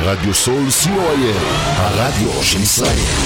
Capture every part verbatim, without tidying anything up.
רדיו סול סי או איי אל, הרדיו של ישראל.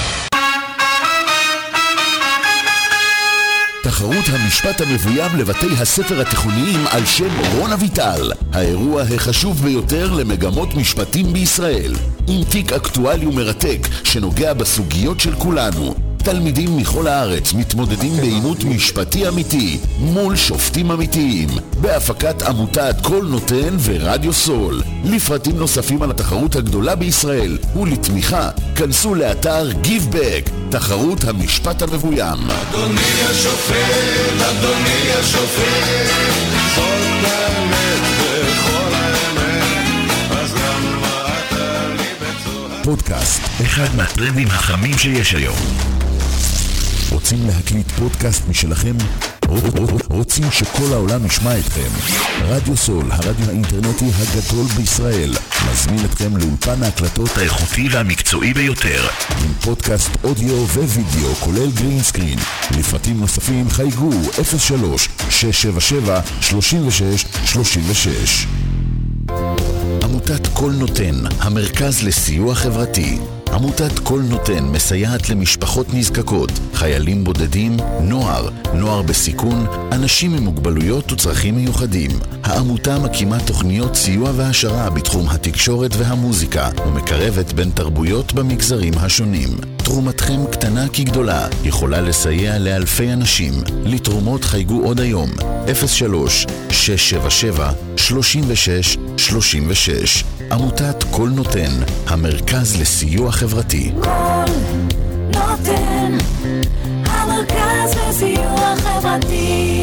תחרות המשפט המבוים לבתי הספר התיכוניים על שם רון אביטל, האירוע החשוב ביותר למגמות משפטים בישראל, עם תיק אקטואלי ומרתק שנוגע בסוגיות של כולנו. תלמידים מכל הארץ מתמודדים בעימות משפטי אמיתי מול שופטים אמיתיים, בהפקת עמותת כל נותן ורדיו סול. לפרטים נוספים על התחרות הגדולה בישראל ולתמיכה, כנסו לאתר Give Back, תחרות המשפט המבוים. אדוני השופט, אדוני השופט, זאת האמת וכל האמת, אז למה אתה לי בצורה? פודקאסט, אחד מהטרנדים החמים שיש היום. רוצים להקליט פודקאסט משלכם? רוצים שכל העולם ישמע אתכם? רדיו סול, הרדיו האינטרנטי הגדול בישראל, מזמין אתכם לאולפן ההקלטות האיכותי והמקצועי ביותר, עם פודקאסט אודיו ווידאו כולל גרין סקרין. לפרטים נוספים חייגו אפס שלוש שש שבע שבע שלושים ושש שלושים ושש. עמותת כל נותן, המרכז לסיוע חברתי. עמותת כל נותן מסייעת למשפחות נזקקות, חיילים בודדים, נוער, נוער בסיכון, אנשים עם מוגבלויות וצרכים מיוחדים. העמותה מקימה תוכניות סיוע והשרה בתחום התקשורת והמוזיקה, ומקרבת בין תרבויות במגזרים השונים. תרומתכם קטנה כגדולה, יכולה לסייע לאלפי אנשים. לתרומות חייגו עוד היום, אפס שלוש שש שבע שבע שלושים ושש שלושים ושש. עמותת כל נותן, המרכז לסיוע חברתי. כל נותן, המרכז לסיוע חברתי.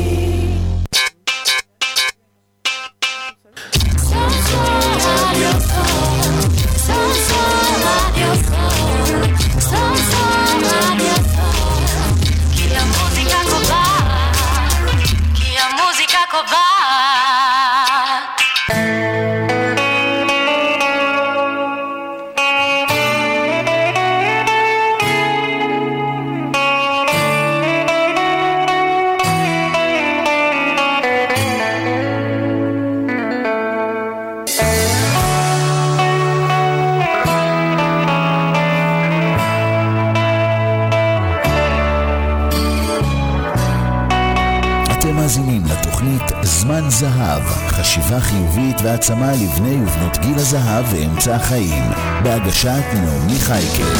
כי המוזיקה קובעת, כי המוזיקה קובעת. זמן זהב, חשיבה חיובית והעצמה לבני ובנות גיל הזהב ואמצע החיים, בהגשת נעמי חייקל.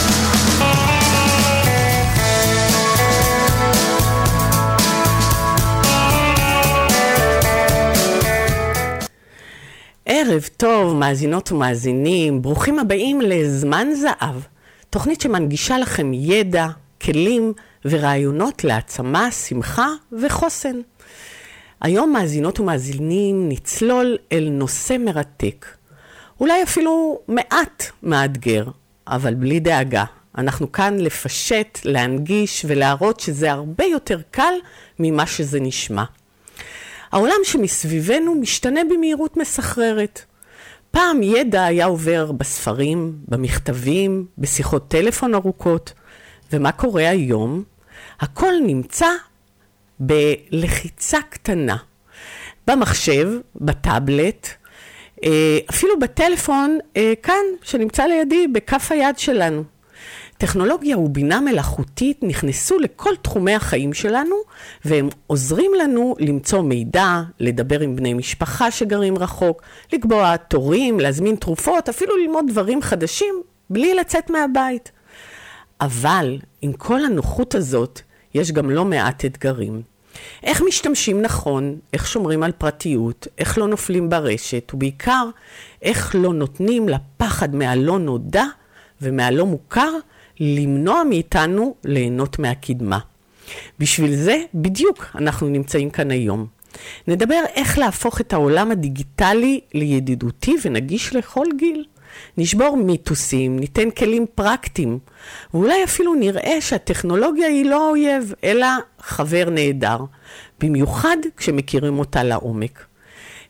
ערב טוב, מאזינות ומאזינים, ברוכים הבאים לזמן זהב, תוכנית שמנגישה לכם ידע, כלים ורעיונות להעצמה, שמחה וחוסן. היום מאזינות ומאזינים נצלול אל נושא מרתק, אולי אפילו מעט מאתגר, אבל בלי דאגה. אנחנו כאן לפשט, להנגיש ולהראות שזה הרבה יותר קל ממה שזה נשמע. העולם שמסביבנו משתנה במהירות מסחררת. פעם ידע היה עובר בספרים, במכתבים, בשיחות טלפון ארוכות, ומה קורה היום? הכל נמצא בלחיצה קטנה, במחשב, בטאבלט, אפילו בטלפון כאן שנמצא לידי בכף היד שלנו. טכנולוגיה ובינה מלאכותית נכנסו לכל תחומי החיים שלנו, והם עוזרים לנו למצוא מידע, לדבר עם בני משפחה שגרים רחוק, לקבוע תורים, להזמין תרופות, אפילו ללמוד דברים חדשים בלי לצאת מהבית. אבל עם כל הנוחות הזאת יש גם לא מעט אתגרים. איך משתמשים נכון, איך שומרים על פרטיות, איך לא נופלים ברשת, ובעיקר איך לא נותנים לפחד מהלא נודע ומהלא מוכר למנוע מאיתנו ליהנות מהקדמה. בשביל זה בדיוק אנחנו נמצאים כאן היום. נדבר איך להפוך את העולם הדיגיטלי לידידותי ונגיש לכל גיל. נשבור מיתוסים, ניתן כלים פרקטיים, ואולי אפילו נראה שהטכנולוגיה היא לא אויב, אלא חבר נהדר, במיוחד כשמכירים אותה לעומק.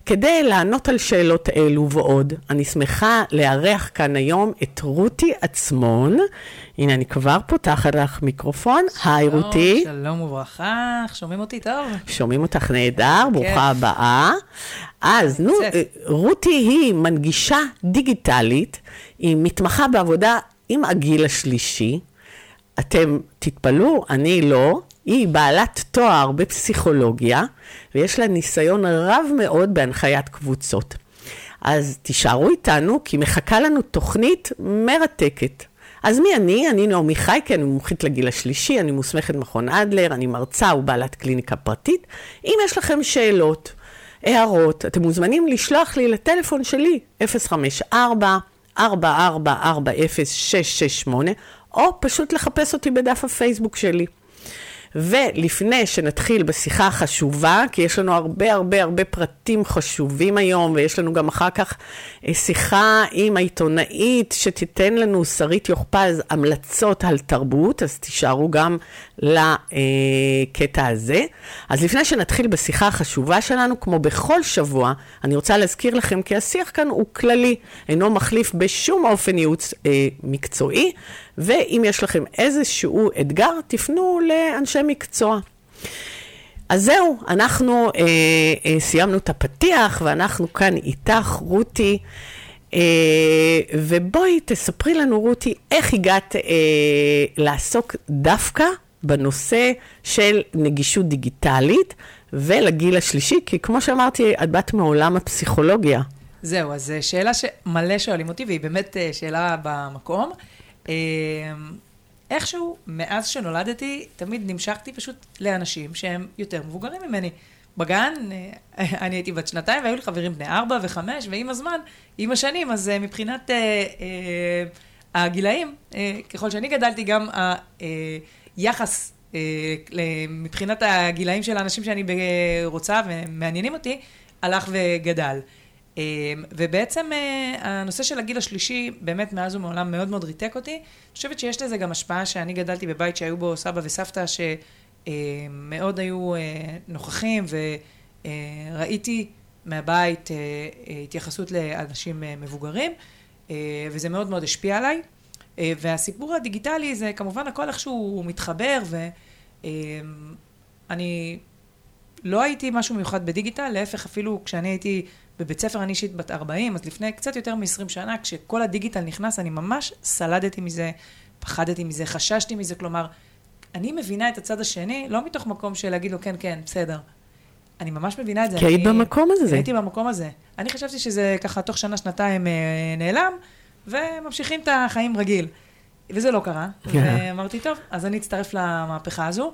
כדי לענות על שאלות אלו ועוד, אני שמחה לארח כאן היום את רותי עצמון. הנה, אני כבר פותחת לך מיקרופון. היי רותי. שלום וברכה, שומעים אותי טוב? שומעים אותך נהדר, ברוכה הבאה. אז נו, רותי היא מנגישה דיגיטלית, היא מתמחה בעבודה עם הגיל השלישי. אתם תתפלאו, אני לא. היא בעלת תואר בפסיכולוגיה, ויש לה ניסיון רב מאוד בהנחיית קבוצות. אז תישארו איתנו, כי מחכה לנו תוכנית מרתקת. אז מי אני? אני נעמי חייקה, אני מומחית לגיל השלישי, אני מוסמכת מכון אדלר, אני מרצה ובעלת קליניקה פרטית. אם יש לכם שאלות, הערות, אתם מוזמנים לשלוח לי לטלפון שלי, אפס חמש ארבע ארבע ארבע ארבע אפס שש שש שמונה, או פשוט לחפש אותי בדף הפייסבוק שלי. ולפני שנתחיל בשיחה החשובה, כי יש לנו הרבה הרבה הרבה פרטים חשובים היום, ויש לנו גם אחר כך שיחה עם העיתונאית שתיתן לנו שרית יוחפז המלצות על תרבות, אז תישארו גם לקטע הזה. אז לפני שנתחיל בשיחה החשובה שלנו, כמו בכל שבוע, אני רוצה להזכיר לכם כי השיח כאן הוא כללי, אינו מחליף בשום אופן ייעוץ אה, מקצועי, ואם יש לכם איזשהו אתגר, תפנו לאנשי מקצוע. אז זהו, אנחנו אה, אה, סיימנו את הפתיח, ואנחנו כאן איתך, רותי, אה, ובואי תספרי לנו, רותי, איך הגעת אה, לעסוק דווקא בנושא של נגישות דיגיטלית, ולגיל השלישי, כי כמו שאמרתי, את בת מעולם הפסיכולוגיה. זהו, אז שאלה שמלא שואלים אותי, והיא באמת שאלה במקום. איכשהו, מאז שנולדתי, תמיד נמשכתי פשוט לאנשים שהם יותר מבוגרים ממני. בגן, אני הייתי בת שנתיים, והיו לי חברים בני ארבע וחמש, ועם הזמן, עם השנים, אז מבחינת הגילאים, ככל שאני גדלתי, גם היחס מבחינת הגילאים של האנשים שאני רוצה ומעניינים אותי, הלך וגדל. ובעצם הנושא של הגיל השלישי, באמת מאז ומעולם מאוד מאוד ריתק אותי. אני חושבת שיש לזה גם השפעה שאני גדלתי בבית שהיו בו סבא וסבתא שמאוד היו נוכחים, וראיתי מהבית התייחסות לאנשים מבוגרים, וזה מאוד מאוד השפיע עליי. והסיפור הדיגיטלי זה כמובן הכל איכשהו מתחבר, ואני לא הייתי משהו מיוחד בדיגיטל, להפך אפילו כשאני הייתי בבית ספר, אני אישית בת ארבעים, אז לפני קצת יותר מ-עשרים שנה, כשכל הדיגיטל נכנס, אני ממש סלדתי מזה, פחדתי מזה, חששתי מזה, כלומר, אני מבינה את הצד השני, לא מתוך מקום של להגיד לו, כן, כן, בסדר. אני ממש מבינה את זה. כי היית במקום הזה. הייתי במקום הזה. אני חשבתי שזה ככה, תוך שנה, שנתיים נעלם, וממשיכים את החיים רגיל. וזה לא קרה. ואמרתי, טוב, אז אני אצטרף למהפכה הזו.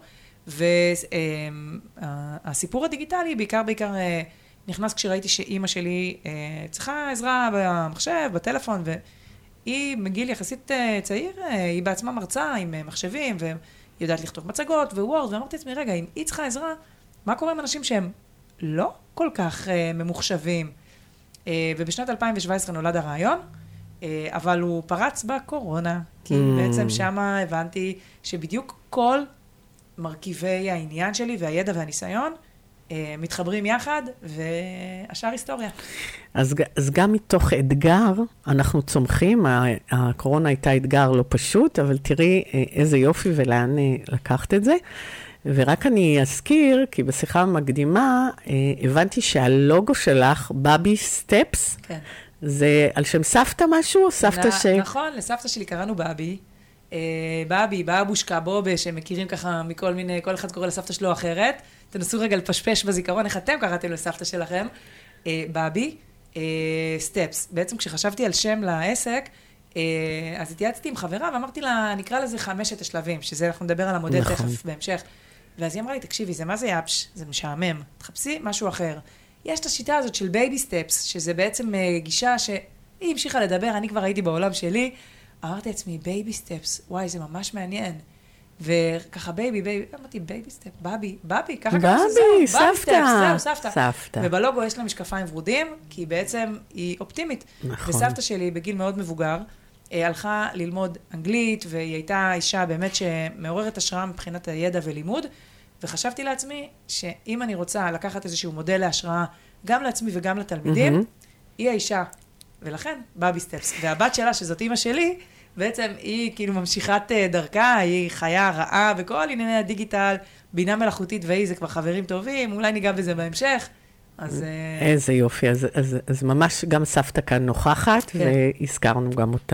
והסיפור הדיגיטלי, בעיקר, בעיקר, נכנס כשראיתי שאימא שלי צריכה עזרה במחשב, בטלפון, והיא מגיל יחסית צעיר, היא בעצמה מרצה עם מחשבים, והיא יודעת לכתוב מצגות ווורד, ואמרתי לעצמי, רגע, אם היא צריכה עזרה, מה קורה עם אנשים שהם לא כל כך ממוחשבים? ובשנת אלפיים שבע עשרה נולד הרעיון, אבל הוא פרץ בקורונה, כי בעצם שמה הבנתי שבדיוק כל מרכיבי העניין שלי והידע והניסיון, מתחברים יחד, והשאר היסטוריה. אז, אז גם מתוך אתגר, אנחנו צומחים, הקורונה הייתה אתגר לא פשוט, אבל תראי איזה יופי ולאן לקחת את זה. ורק אני אזכיר, כי בשיחה המקדימה, הבנתי שהלוגו שלך, בבי סטפס, כן. זה על שם סבתא משהו, או סבתא נ, ש... נכון, לסבתא שלי קראנו בבי. בבי, באבושקה, בובה, שמכירים ככה מכל מיני, כל אחד קורא לסבתא שלו אחרת. תנסו רגע לפשפש בזיכרון, איך אתם קראתם לסבתא שלכם? בבי, סטפס. בעצם כשחשבתי על שם לעסק, אז התייעצתי עם חברה, ואמרתי לה, נקרא לזה חמשת השלבים, שזה אנחנו נדבר על המודל נכון. תכף בהמשך. ואז היא אמרה לי, תקשיבי, זה מה זה יפש? זה משעמם. תחפשי משהו אחר. יש את השיטה הזאת של בייבי סטפס, שזה בעצם גישה שהיא המשיכה לדבר, אני כבר הייתי בעולם שלי, אמרתי לעצמי, בייבי סטפס, וואי, זה ממש מעניין. וככה בייבי, בייבי, אמרתי, בייבי סטפ, בבי, בבי, ככה ככה בבי, סבתא. זהו, סבתא. סבתא. ובלוגו יש לה משקפיים ורודים, כי בעצם היא אופטימית. נכון. וסבתא שלי, בגיל מאוד מבוגר, הלכה ללמוד אנגלית, והיא הייתה אישה באמת שמעוררת השראה מבחינת הידע ולימוד, וחשבתי לעצמי שאם אני רוצה לקחת איזשהו מודל להשראה גם לעצמי וגם לתלמידים, היא האישה, ולכן בבי סטפס. והבת שלה, שזאת אימא שלי, בעצם היא כאילו ממשיכת דרכה, היא חיה רעה, וכל ענייני הדיגיטל, בינה מלאכותית והיא, זה כבר חברים טובים, אולי ניגע בזה בהמשך. אז... איזה יופי, אז, אז, אז ממש גם סבתא כאן נוכחת, כן. והזכרנו גם אותה.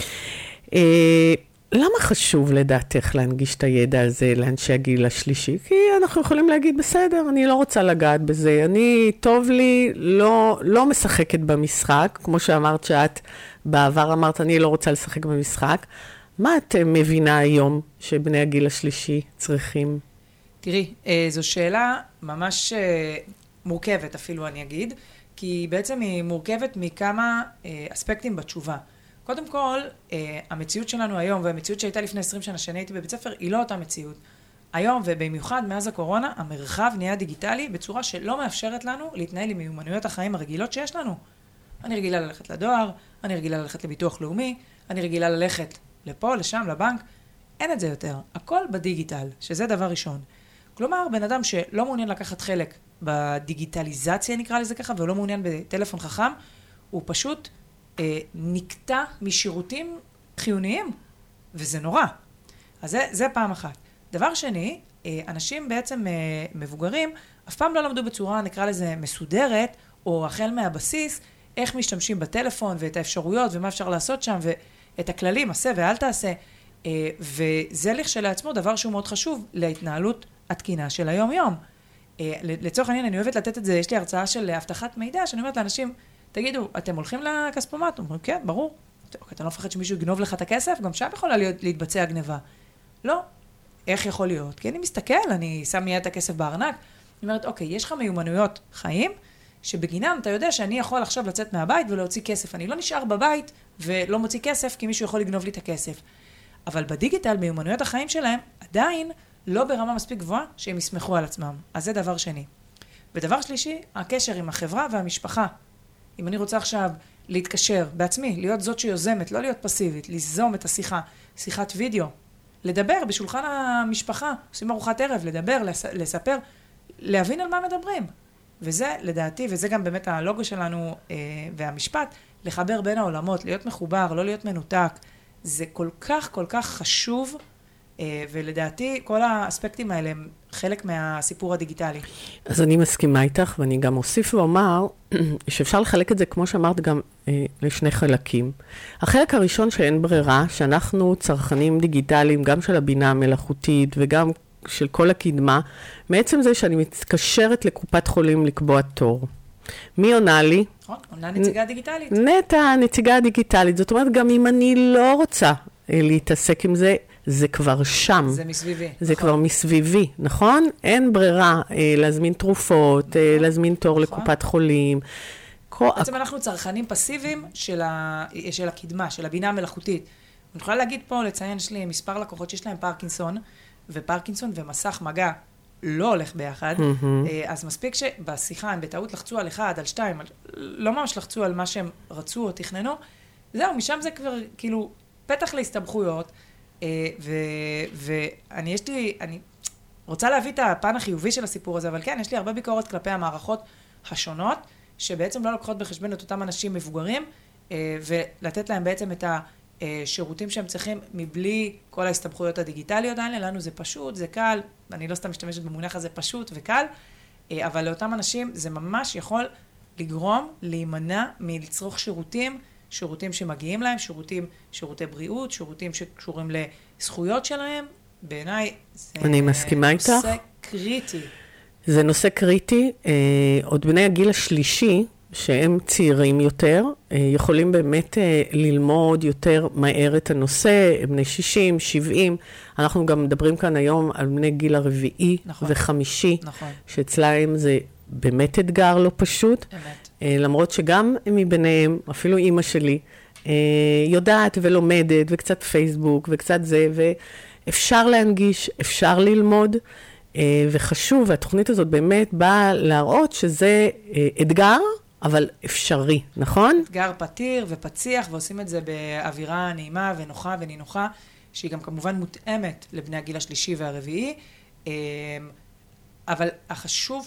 אה, למה חשוב לדעתך להנגיש את הידע הזה לאנשי הגיל השלישי? כי אנחנו יכולים להגיד, בסדר, אני לא רוצה לגעת בזה, אני, טוב לי, לא, לא משחקת במשחק, כמו שאמרת שאת בעבר אמרת, אני לא רוצה לשחק במשחק. מה את מבינה היום שבני הגיל השלישי צריכים? תראי, זו שאלה ממש מורכבת אפילו אני אגיד, כי בעצם היא מורכבת מכמה אספקטים בתשובה. קודם כל, המציאות שלנו היום, והמציאות שהייתה לפני עשרים שנה שאני הייתי בבית ספר, היא לא אותה מציאות. היום, ובמיוחד מאז הקורונה, המרחב נהיה דיגיטלי בצורה שלא מאפשרת לנו להתנהל עם מיומנויות החיים הרגילות שיש לנו. אני רגילה ללכת לדואר, אני רגילה ללכת לביטוח לאומי, אני רגילה ללכת לפה, לשם, לבנק. אין את זה יותר. הכל בדיגיטל, שזה דבר ראשון. כלומר, בן אדם שלא מעוניין לקחת חלק בדיגיטליזציה, נקרא לזה ככה, ולא מעוניין בטלפון חכם, הוא פשוט אה, נקטע משירותים חיוניים, וזה נורא. אז זה, זה פעם אחת. דבר שני, אה, אנשים בעצם אה, מבוגרים, אף פעם לא למדו בצורה, נקרא לזה, מסודרת, או החל מהבסיס, איך משתמשים בטלפון, ואת האפשרויות, ומה אפשר לעשות שם, ואת הכללים, עשה ואל תעשה. אה, וזה לכשלעצמו דבר שהוא מאוד חשוב להתנהלות התקינה של היום-יום. לצורך העניין, אני אוהבת לתת את זה, יש לי הרצאה של הבטחת מידע, שאני אומרת לאנשים, תגידו, אתם הולכים לכספומט? אומרים, כן, ברור. אתה לא מפחד שמישהו יגנוב לך את הכסף? גם שם יכולה להיות, להתבצע גניבה. לא. איך יכול להיות? כי אני מסתכל, אני שם מיד את הכסף בארנק, אני אומרת, אוקיי, יש לך מיומנויות חיים, שבגינם אתה יודע שאני יכול עכשיו לצאת מהבית ולהוציא כסף. אני לא נשאר בבית ולא מוציא כסף, כי מישהו יכול לגנוב לי את הכסף. אבל בדיגיטל, מיומנויות החיים שלהם, עדיין לא ברמה מספיק גבוהה שהם יסמכו על עצמם. אז זה דבר שני. ודבר שלישי, הקשר עם החברה והמשפחה. אם אני רוצה עכשיו להתקשר בעצמי, להיות זאת שיוזמת, לא להיות פסיבית, ליזום את השיחה, שיחת וידאו, לדבר בשולחן המשפחה, עושים ארוחת ערב, לדבר, לספר, להבין על מה מדברים. וזה לדעתי, וזה גם באמת הלוגו שלנו אה, והמשפט, לחבר בין העולמות, להיות מחובר, לא להיות מנותק. זה כל כך כל כך חשוב, ולדעתי כל האספקטים האלה הם חלק מהסיפור הדיגיטלי. אז אני מסכימה איתך, ואני גם אוסיף ואומר שאפשר לחלק את זה, כמו שאמרת, גם לשני חלקים. החלק הראשון שאין ברירה, שאנחנו צרכנים דיגיטליים, גם של הבינה המלאכותית וגם של כל הקדמה, מעצם זה שאני מתקשרת לקופת חולים לקבוע תור. מי עונה לי? נכון, עונה נציגה דיגיטלית. נטע, נציגה דיגיטלית. זאת אומרת, גם אם אני לא רוצה להתעסק עם זה, זה כבר שם. זה מסביבי. זה נכון. כבר מסביבי, נכון? אין ברירה אה, להזמין תרופות, נכון. אה, להזמין תור נכון. לקופת חולים. בעצם אנחנו צרכנים פסיביים של, ה... של הקדמה, של הבינה המלאכותית. אני יכולה להגיד פה, לציין, יש לי מספר לקוחות שיש להם פרקינסון, ופרקינסון ומסך מגע לא הולך ביחד. Mm-hmm. אז מספיק שבשיחה הם בטעות לחצו על אחד, על שתיים, על... לא ממש לחצו על מה שהם רצו או תכננו. זהו, משם זה כבר כאילו פתח להסתבכויות. ואני יש לי, אני רוצה להביא את הפן החיובי של הסיפור הזה, אבל כן, יש לי הרבה ביקורת כלפי המערכות השונות, שבעצם לא לוקחות בחשבון את אותם אנשים מבוגרים, ולתת להם בעצם את השירותים שהם צריכים, מבלי כל ההסתבכויות הדיגיטליות האלה. לנו זה פשוט, זה קל, אני לא סתם משתמשת במונח הזה, פשוט וקל, אבל לאותם אנשים זה ממש יכול לגרום להימנע מלצרוך שירותים, שירותים שמגיעים להם, שירותים, שירותי בריאות, שירותים שקשורים לזכויות שלהם. בעיניי זה אני מסכימה נושא איתך. קריטי. זה נושא קריטי. אה, עוד בני הגיל השלישי, שהם צעירים יותר, אה, יכולים באמת אה, ללמוד יותר מהר את הנושא, בני שישים, שבעים. אנחנו גם מדברים כאן היום על בני גיל הרביעי נכון. וחמישי, נכון. שאצלהם זה באמת אתגר לא פשוט. אמת. למרות שגם מביניהם, אפילו אימא שלי, יודעת ולומדת, וקצת פייסבוק, וקצת זה, ואפשר להנגיש, אפשר ללמוד, וחשוב, והתוכנית הזאת באמת באה להראות שזה אתגר, אבל אפשרי, נכון? אתגר פתיר ופציח, ועושים את זה באווירה נעימה ונוחה ונינוחה, שהיא גם כמובן מותאמת לבני הגיל השלישי והרביעי, אבל החשוב פה,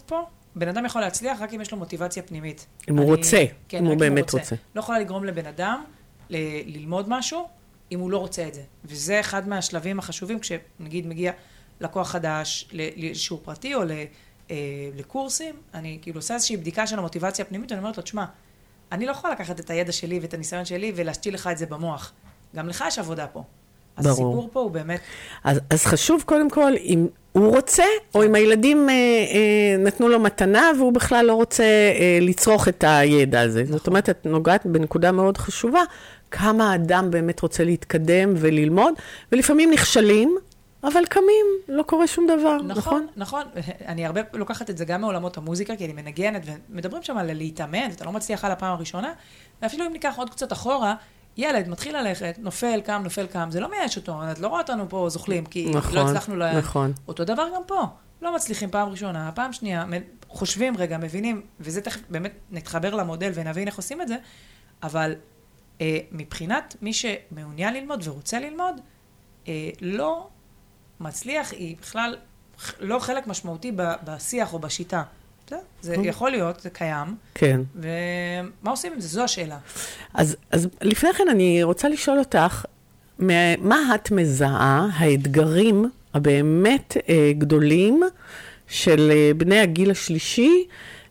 בן אדם יכול להצליח רק אם יש לו מוטיבציה פנימית. אם הוא רוצה, כן, אם הוא רק באמת רוצה. לא יכולה לגרום לבן אדם ל- ללמוד משהו, אם הוא לא רוצה את זה. וזה אחד מהשלבים החשובים, כשנגיד מגיע לקוח חדש לשיעור פרטי או ל- אה, לקורסים, אני כאילו עושה איזושהי בדיקה של המוטיבציה הפנימית, ואני אומרת לו, תשמע, אני לא יכולה לקחת את הידע שלי ואת הניסיון שלי ולהשתיל לך את זה במוח. גם לך יש עבודה פה. אז ברור. הסיפור פה הוא באמת... אז, אז חשוב קודם כל אם הוא רוצה, או אם הילדים אה, אה, נתנו לו מתנה, והוא בכלל לא רוצה אה, לצרוך את הידע הזה. נכון. זאת אומרת, את נוגעת בנקודה מאוד חשובה, כמה האדם באמת רוצה להתקדם וללמוד, ולפעמים נכשלים, אבל קמים, לא קורה שום דבר, נכון? נכון, נכון. אני הרבה לוקחת את זה גם מעולמות המוזיקה, כי אני מנגנת, ומדברים שם על להתאמן, ואתה לא מצליח על הפעם הראשונה, ואפילו אם ניקח עוד קצת אחורה, ילד מתחיל ללכת, נופל, קם, נופל, קם, זה לא מייאש אותו, את לא רואה אותנו פה זוכלים, כי נכון, לא הצלחנו ל... נכון. אותו דבר גם פה, לא מצליחים פעם ראשונה, פעם שנייה, חושבים רגע, מבינים, וזה תכף באמת נתחבר למודל ונבין איך עושים את זה, אבל אה, מבחינת מי שמעוניין ללמוד ורוצה ללמוד, אה, לא מצליח, היא בכלל לא חלק משמעותי בשיח או בשיטה. זה, זה יכול להיות, זה קיים. כן. ומה עושים עם זה? זו השאלה. אז, אז לפני כן אני רוצה לשאול אותך, מה את מזהה האתגרים הבאמת אה, גדולים של אה, בני הגיל השלישי,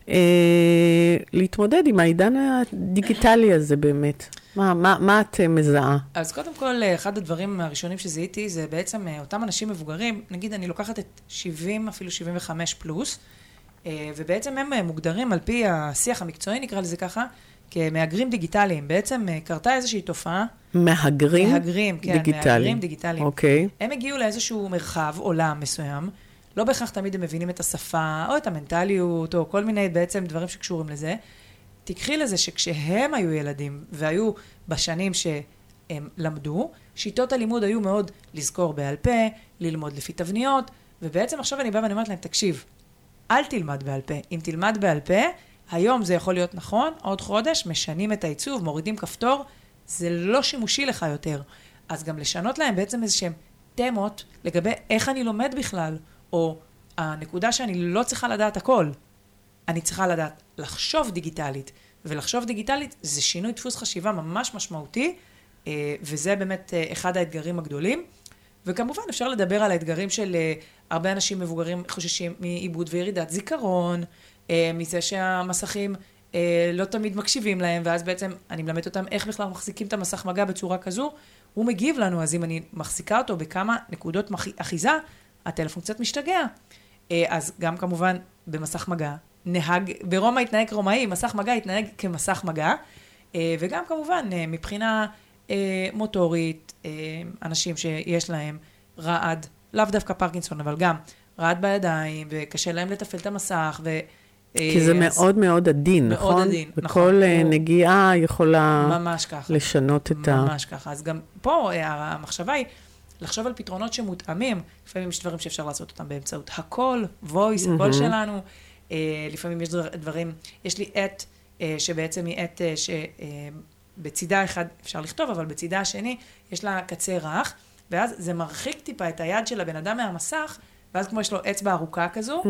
אה, להתמודד עם העידן הדיגיטלי הזה באמת? מה, מה, מה את מזהה? אז קודם כל, אחד הדברים הראשונים שזיהיתי, זה בעצם אותם אנשים מבוגרים, נגיד אני לוקחת את שבעים, אפילו שבעים וחמש פלוס, ובעצם הם מוגדרים על פי השיח המקצועי, נקרא לזה ככה, כמהגרים דיגיטליים. בעצם קרתה איזושהי תופעה. מהגרים? מהגרים, כן, דיגיטליים. מהגרים דיגיטליים. אוקיי. הם הגיעו לאיזשהו מרחב, עולם מסוים, לא בהכרח תמיד הם מבינים את השפה, או את המנטליות, או כל מיני בעצם דברים שקשורים לזה. תקחי לזה שכשהם היו ילדים, והיו בשנים שהם למדו, שיטות הלימוד היו מאוד לזכור בעל פה, ללמוד לפי תבניות, ובעצם עכשיו אני באה ואני אומרת להם, תקשיב, אל תלמד בעל פה. אם תלמד בעל פה, היום זה יכול להיות נכון, עוד חודש, משנים את העיצוב, מורידים כפתור, זה לא שימושי לך יותר. אז גם לשנות להם בעצם איזשהם תמות לגבי איך אני לומד בכלל, או הנקודה שאני לא צריכה לדעת הכל. אני צריכה לדעת לחשוב דיגיטלית, ולחשוב דיגיטלית זה שינוי דפוס חשיבה ממש משמעותי, וזה באמת אחד האתגרים הגדולים. וכמובן אפשר לדבר על האתגרים של הרבה אנשים מבוגרים חוששים מעיבוד וירידת זיכרון, מזה שהמסכים לא תמיד מקשיבים להם, ואז בעצם אני מלמד אותם איך בכלל מחזיקים את המסך מגע בצורה כזו, הוא מגיב לנו, אז אם אני מחזיקה אותו בכמה נקודות אחיזה, הטלפון קצת משתגע. אז גם כמובן במסך מגע, נהג, ברומא התנהג רומאי, מסך מגע התנהג כמסך מגע, וגם כמובן מבחינה מוטורית, אנשים שיש להם רעד, לאו דווקא פרקינסון, אבל גם רעד בידיים, וקשה להם לטפל את המסך, ו... כי זה מאוד מאוד עדין, נכון? מאוד עדין, נכון. וכל נגיעה יכולה ממש ככה. לשנות את ה... ממש ככה. אז גם פה המחשבה היא לחשוב על פתרונות שמותאמים, לפעמים יש דברים שאפשר לעשות אותם באמצעות הקול, voice, הקול שלנו, לפעמים יש דברים, יש לי עת שבעצם היא עת שבצידה אחד אפשר לכתוב, אבל בצידה השני יש לה קצה רך, ואז זה מרחיק טיפה את היד של הבן אדם מהמסך, ואז כמו יש לו אצבע ארוכה כזו,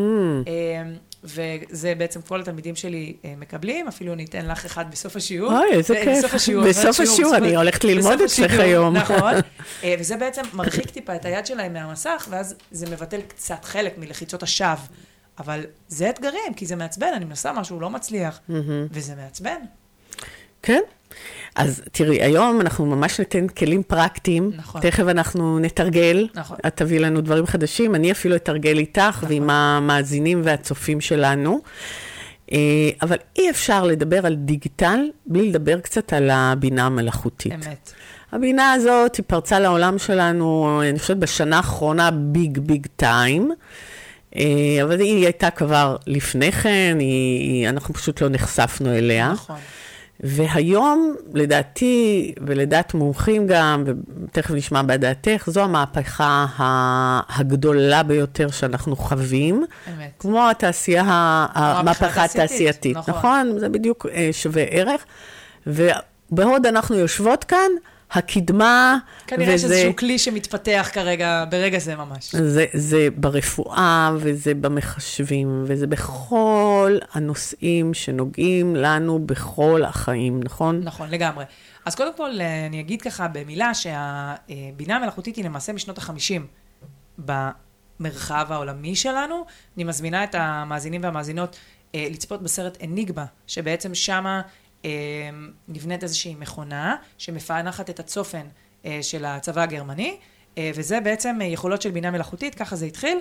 וזה בעצם כל התלמידים שלי מקבלים, אפילו ניתן לך אחד בסוף השיעור. אוי, איזה כיף. בסוף השיעור. בסוף השיעור, אני הולכת ללמוד אצלך היום. נכון. וזה בעצם מרחיק טיפה את היד שלהם מהמסך, ואז זה מבטל קצת חלק מלחיצות השווא. אבל זה אתגרים, כי זה מעצבן, אני מנסה משהו, לא מצליח, וזה מעצבן. כן. אז תראי, היום אנחנו ממש ניתן כלים פרקטיים, נכון. תכף אנחנו נתרגל, נכון. את תביא לנו דברים חדשים, אני אפילו אתרגל איתך, נכון. ועם המאזינים והצופים שלנו, אבל אי אפשר לדבר על דיגיטל, בלי לדבר קצת על הבינה המלאכותית. אמת. הבינה הזאת היא פרצה לעולם שלנו, אני חושבת בשנה האחרונה, ביג ביג טיים, אבל היא הייתה כבר לפני כן, היא, אנחנו פשוט לא נחשפנו אליה. נכון. והיום, לדעתי, ולדעת מומחים גם, ותכף נשמע בדעתך, זו המהפכה הגדולה ביותר שאנחנו חווים. אמת. כמו התעשייה, המהפכה התעשייתית. נכון. נכון? זה בדיוק שווה ערך. ובעוד אנחנו יושבות כאן, הקדמה, כנראה שזה איזשהו כלי שמתפתח כרגע, ברגע זה ממש. זה, זה ברפואה, וזה במחשבים, וזה בכל הנושאים שנוגעים לנו בכל החיים, נכון? נכון, לגמרי. אז קודם כל, אני אגיד ככה במילה שהבינה המלאכותית היא למעשה משנות החמישים במרחב העולמי שלנו. אני מזמינה את המאזינים והמאזינות לצפות בסרט אניגמה, שבעצם שמה נבנית איזושהי מכונה שמפענחת את הצופן של הצבא הגרמני, וזה בעצם יכולות של בינה מלאכותית, ככה זה התחיל,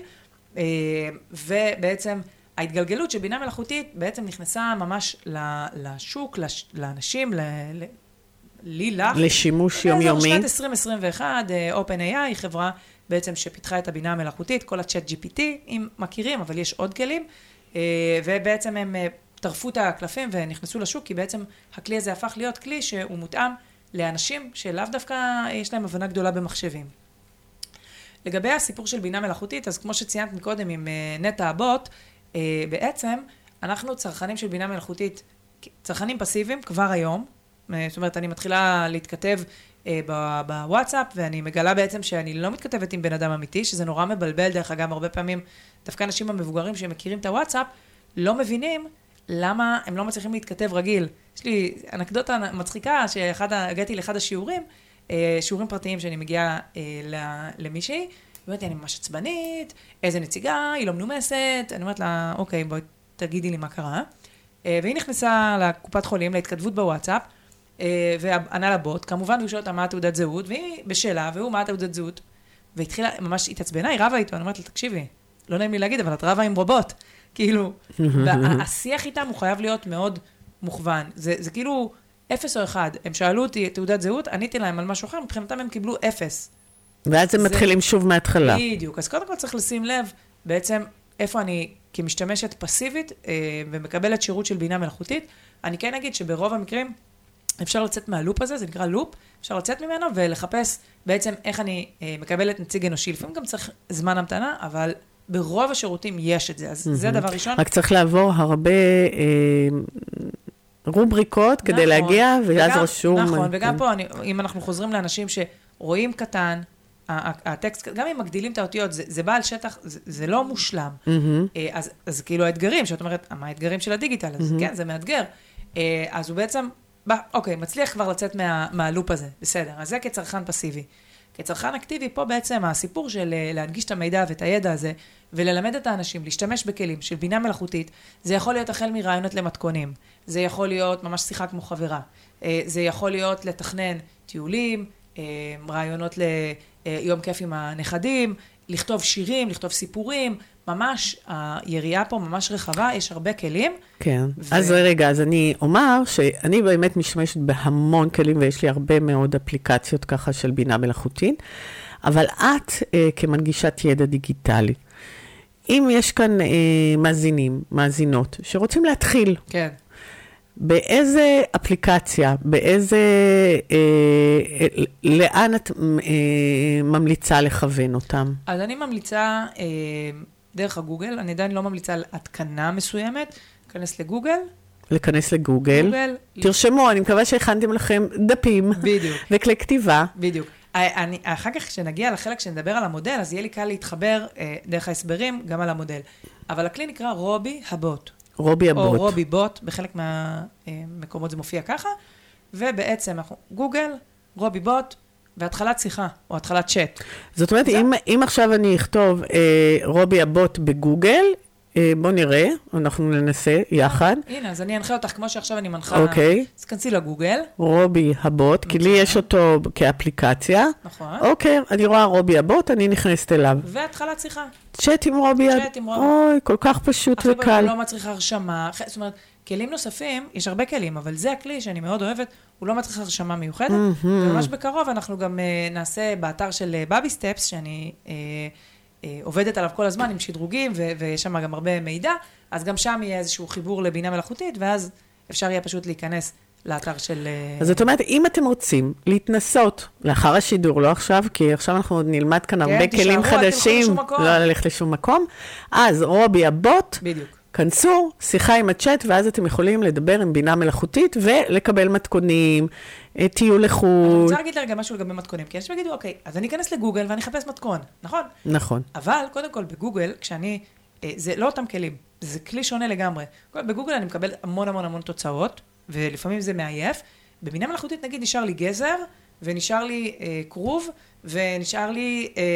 ובעצם ההתגלגלות של בינה מלאכותית בעצם נכנסה ממש לשוק, לאנשים, לי לך. לשימוש יומיומי. בשנת עשרים עשרים ואחת, OpenAI היא חברה בעצם שפיתחה את הבינה המלאכותית, כל ה-צ'אט ג'י פי טי, אם מכירים, אבל יש עוד כלים, ובעצם הם טרפו את הקלפים ונכנסו לשוק, כי בעצם הכלי הזה הפך להיות כלי שהוא מותאם לאנשים שלאו דווקא יש להם הבנה גדולה במחשבים. לגבי הסיפור של בינה מלאכותית, אז כמו שציינת מקודם עם נטע הבוט, בעצם אנחנו צרכנים של בינה מלאכותית, צרכנים פסיביים כבר היום, זאת אומרת, אני מתחילה להתכתב בוואטסאפ, ואני מגלה בעצם שאני לא מתכתבת עם בן אדם אמיתי, שזה נורא מבלבל, דרך אגב, הרבה פעמים, דווקא אנשים המבוגרים שמכירים את הוואטסאפ, לא מבינים למה הם לא מצליחים להתכתב רגיל. יש לי אנקדוטה מצחיקה, שהגעתי לאחד השיעורים, שיעורים פרטיים שאני מגיעה למישהי, ואומרת לי, אני ממש עצבנית, איזה נציגה, היא לא מנומסת, אני אומרת לה, אוקיי, בואי תגידי לי מה קרה. והיא נכנסה לקופת חולים, להתכתבות בוואטסאפ, וענה לבוט, כמובן הוא שואל אותה מה התעודת זהות, והיא בשאלה, והוא מה התעודת זהות, והתחילה, ממש התעצבנה, היא רבה איתו, אני אומרת לה, תקשיבי, לא נעים לי להגיד, אבל את רבה עם רובוט, כאילו, והשיח איתם הוא חייב להיות מאוד מוכוון, זה, זה כאילו אפס או אחד, הם שאלו אותי תעודת זהות, עניתי להם על משהו אחר, מבחינתם הם קיבלו אפס. ואז הם מתחילים שוב מההתחלה. בדיוק, אז קודם כל צריך לשים לב, בעצם, איפה אני כמשתמשת פסיבית, ומקבלת שירות של בינה מלאכותית, אני כן אגיד שברוב המקרים, אפשר לצאת מהלופ הזה, זה נקרא לופ, אפשר לצאת ממנו ולחפש בעצם איך אני מקבלת נציג אנושי. לפעמים גם צריך זמן המתנה, אבל ברוב השירותים יש את זה, אז זה דבר ראשון. רק צריך לעבור הרבה רובריקות כדי להגיע, ואז רשום. נכון, וגם פה, אם אנחנו חוזרים לאנשים שרואים קטן, הטקסט, גם אם מגדילים את האותיות, זה בא על שטח, זה לא מושלם. אז כאילו האתגרים, שאת אומרת, מה האתגרים של הדיגיטל? אז כן, זה מאתגר. אז הוא בעצם... אוקיי, מצליח כבר לצאת מה, מהלופ הזה, בסדר. אז זה כצרכן פסיבי. כצרכן אקטיבי, פה בעצם הסיפור של להנגיש את המידע ואת הידע הזה, וללמד את האנשים להשתמש בכלים של בינה מלאכותית, זה יכול להיות החל מרעיונות למתכונים, זה יכול להיות ממש שיחה כמו חברה, זה יכול להיות לתכנן טיולים, רעיונות ליום כיף עם הנכדים, לכתוב שירים, לכתוב סיפורים, ממש, היריעה פה ממש רחבה, יש הרבה כלים. כן, ו... אז רגע, אז אני אומר שאני באמת משתמשת בהמון כלים, ויש לי הרבה מאוד אפליקציות ככה של בינה מלאכותית, אבל את אה, כמנגישת ידע דיגיטלי, אם יש כאן אה, מאזינים, מאזינות, שרוצים להתחיל, כן. באיזה אפליקציה, באיזה, אה, לאן את אה, ממליצה לכוון אותם? אז אני ממליצה אה, דרך הגוגל, אני עדיין לא ממליצה על התקנה מסוימת, להיכנס לגוגל. להיכנס לגוגל. גוגל. תרשמו, אני מקווה שהכנתם לכם דפים. בדיוק. וכלי כתיבה. בדיוק. אני, אחר כך כשנגיע לחלק שנדבר על המודל, אז יהיה לי קל להתחבר אה, דרך ההסברים גם על המודל. אבל הכלי נקרא רובי הבוט. רובי הבוט. או רובי בוט, בחלק מהמקומות זה מופיע ככה, ובעצם אנחנו גוגל, רובי בוט, והתחלת שיחה, או התחלת צ'אט. זאת אומרת, אם, אם עכשיו אני אכתוב אה, רובי הבוט בגוגל, אה, בוא נראה, אנחנו ננסה יחד. הנה, אז אני אנחה אותך, כמו שעכשיו אני מנחה, אוקיי. אז כנסי לגוגל. רובי הבוט, כי לי יש אותו כאפליקציה. נכון. אוקיי, אני רואה רובי הבוט, אני נכנסת אליו. והתחלת שיחה. צ'אט עם רובי. צ'אט עם רובי. אוי, כל כך פשוט וקל. עכשיו לא מצריך הרשמה. זאת אומרת, כלים נוספים, יש הרבה כלים, אבל זה הכלי שאני מאוד אוהבת, הוא לא מצריך הרשמה מיוחדת. וממש בקרוב אנחנו גם נעשה באתר של בבי סטפס, שאני עובדת עליו כל הזמן עם שדרוגים, ויש שם גם הרבה מידע, אז גם שם יהיה איזשהו חיבור לבינה מלאכותית, ואז אפשר יהיה פשוט להיכנס לאתר של... אז זאת אומרת, אם אתם רוצים להתנסות לאחר השידור, לא עכשיו, כי עכשיו אנחנו עוד נלמד כאן הרבה כלים חדשים, לא ללכת לשום מקום, אז רובי הבוט, כנסו, שיחה עם הצ'אט, ואז אתם יכולים לדבר עם בינה מלאכותית, ולקבל מתכונים, טיול לחו"ל. אני רוצה להגיד לרגע משהו לגבי מתכונים, כי אנשים יגידו, אוקיי, אז אני אכנס לגוגל ואני אחפש מתכון, נכון? נכון. אבל, קודם כל, בגוגל, כשאני, זה לא אותם כלים, זה כלי שונה לגמרי. בגוגל אני מקבל המון המון המון תוצאות, ולפעמים זה מעייף. בבינה מלאכותית, נגיד, נשאר לי גזר, ונשאר לי אה, קרוב, ונשאר לי אה,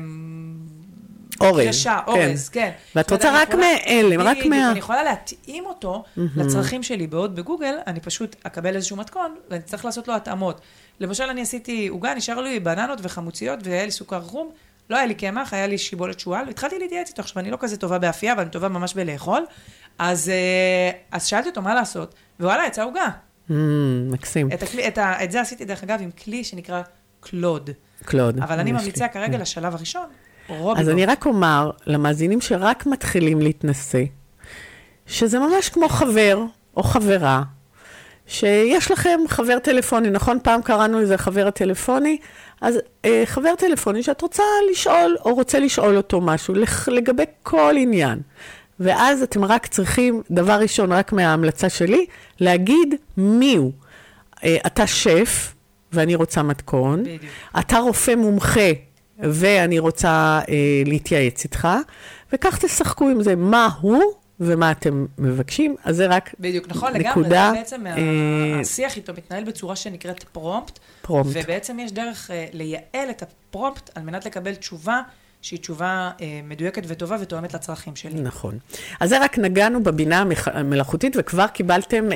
אורז, קרשה, אורז, כן. כן. ואת רוצה רק מאלה, רק מה... אני יכולה להתאים אותו mm-hmm. לצרכים שלי, בעוד בגוגל, אני פשוט אקבל איזשהו מתכון, ואני צריך לעשות לו התאמות. למשל, אני עשיתי עוגה, נשאר לי בננות וחמוציות, והיה לי סוכר חום, לא היה לי קמח, היה לי שיבולת שועל, והתחלתי להתייעץ איתו. עכשיו, אני לא כזה טובה באפייה, אבל אני טובה ממש בלאכול. אז, אז שאלתי אותו מה לעשות, ווואלה, יצא עוגה. מקסים. את, הכלי, את, ה, את זה עשיתי, דרך אגב, עם כלי שנקרא קלוד. קלוד. אבל אני ממליצה כרגע לשלב הראשון, רובי. אז אני רק אומר למאזינים שרק מתחילים להתנסה, שזה ממש כמו חבר או חברה, שיש לכם חבר טלפוני, נכון? פעם קראנו לזה חבר הטלפוני, אז אה, חבר טלפוני שאת רוצה לשאול, או רוצה לשאול אותו משהו, לגבי כל עניין. ואז אתם רק צריכים, דבר ראשון, רק מההמלצה שלי, להגיד מי הוא. אה, אתה שף, ואני רוצה מתכון. בדיוק. אתה רופא מומחה, ואני רוצה אה, להתייעץ איתך, וכך תשחקו עם זה מה הוא, ומה אתם מבקשים, אז זה רק בדיוק, נכון, נקודה. לגמרי, זה בעצם אה... השיח איתו מתנהל בצורה שנקראת פרומפט, פרומפט. ובעצם יש דרך אה, לייעל את הפרומפט, על מנת לקבל תשובה, שהיא תשובה אה, מדויקת וטובה, ותואמת לצרכים שלי. נכון. אז זה רק נגענו בבינה המלאכותית, וכבר קיבלתם אה,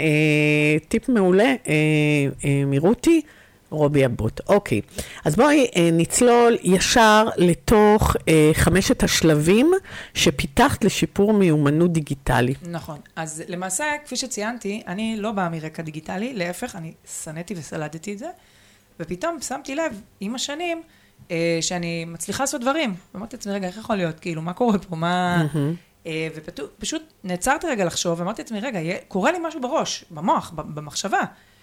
טיפ מעולה אה, אה, מרותי, רובי הבוט. אוקיי, אז בואי אה, נצלול ישר לתוך אה, חמשת השלבים שפיתחת לשיפור מיומנות דיגיטלי. נכון. אז למעשה, כפי שציינתי, אני לא באה מרקע דיגיטלי, להפך, אני סנתי וסלדתי את זה, ופתאום שמתי לב עם השנים אה, שאני מצליחה לעשות דברים. ואמרתי לעצמי, רגע, איך יכול להיות? כאילו, מה קורה פה? מה... Mm-hmm. אה, ופשוט נעצרתי רגע לחשוב, ואמרתי לעצמי, רגע, קורה לי משהו בראש, במוח, במחשבה.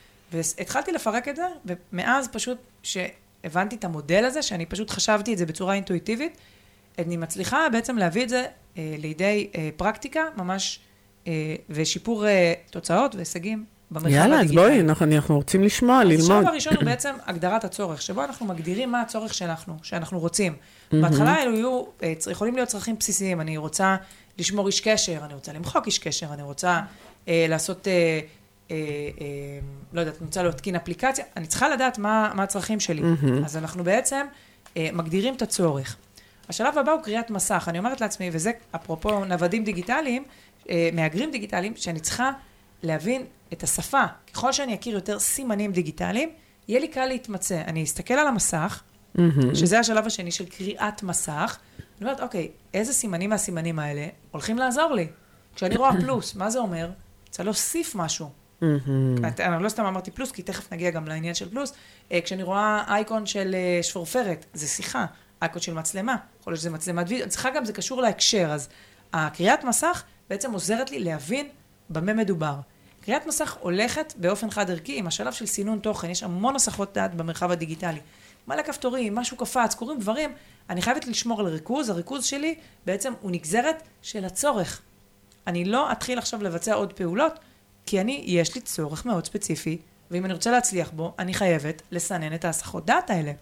והתחלתי לפרק את זה, ומאז פשוט שהבנתי את המודל הזה, שאני פשוט חשבתי את זה בצורה אינטואיטיבית, אני מצליחה בעצם להביא את זה אה, לידי אה, פרקטיקה, ממש, אה, ושיפור אה, תוצאות והישגים במרחב הדיגיטלי. יאללה, אז בואי, אנחנו, אנחנו רוצים לשמוע, ללמוד. השלב הראשון הוא בעצם הגדרת הצורך, שבו אנחנו מגדירים מה הצורך שאנחנו, שאנחנו רוצים. בהתחלה האלו יהיו, אה, יכולים להיות צרכים בסיסיים, אני רוצה לשמור איש קשר, אני רוצה למחוק איש קשר, אני רוצה אה, לעשות... אה, אה, אה, לא יודעת, אני רוצה להתקין אפליקציה, אני צריכה לדעת מה, מה הצרכים שלי. Mm-hmm. אז אנחנו בעצם אה, מגדירים את הצורך. השלב הבא הוא קריאת מסך. אני אומרת לעצמי, וזה אפרופו נוודים דיגיטליים, אה, מהגרים דיגיטליים, שאני צריכה להבין את השפה. ככל שאני אכיר יותר סימנים דיגיטליים, יהיה לי קל להתמצא. אני אסתכל על המסך, mm-hmm. שזה השלב השני של קריאת מסך, אני אומרת, אוקיי, איזה סימנים מהסימנים האלה הולכים לעזור לי? כשאני רואה פלוס, מה זה אומר? צריך להוסיף משהו. אני לא סתם אמרתי פלוס, כי תכף נגיע גם לעניין של פלוס. כשאני רואה אייקון של שפורפרת, זה שיחה. אייקון של מצלמה, יכול להיות שזה מצלמת וידאו. שיחה גם זה קשור להקשר, אז הקריאת מסך בעצם עוזרת לי להבין במה מדובר. קריאת מסך הולכת באופן חד ערכי עם השלב של סינון תוכן. יש המון הסחות דעת במרחב הדיגיטלי. מלא כפתורים, משהו קפץ, קוראים דברים. אני חייבת לשמור על ריכוז. הריכוז שלי בעצם הוא נגזרת של הצורך. אני לא אתחיל עכשיו לבצע עוד פעולות, כי אני, יש לי צורך מאוד ספציפי, ואם אני רוצה להצליח בו, אני חייבת לסנן את ההסחות דעת האלה.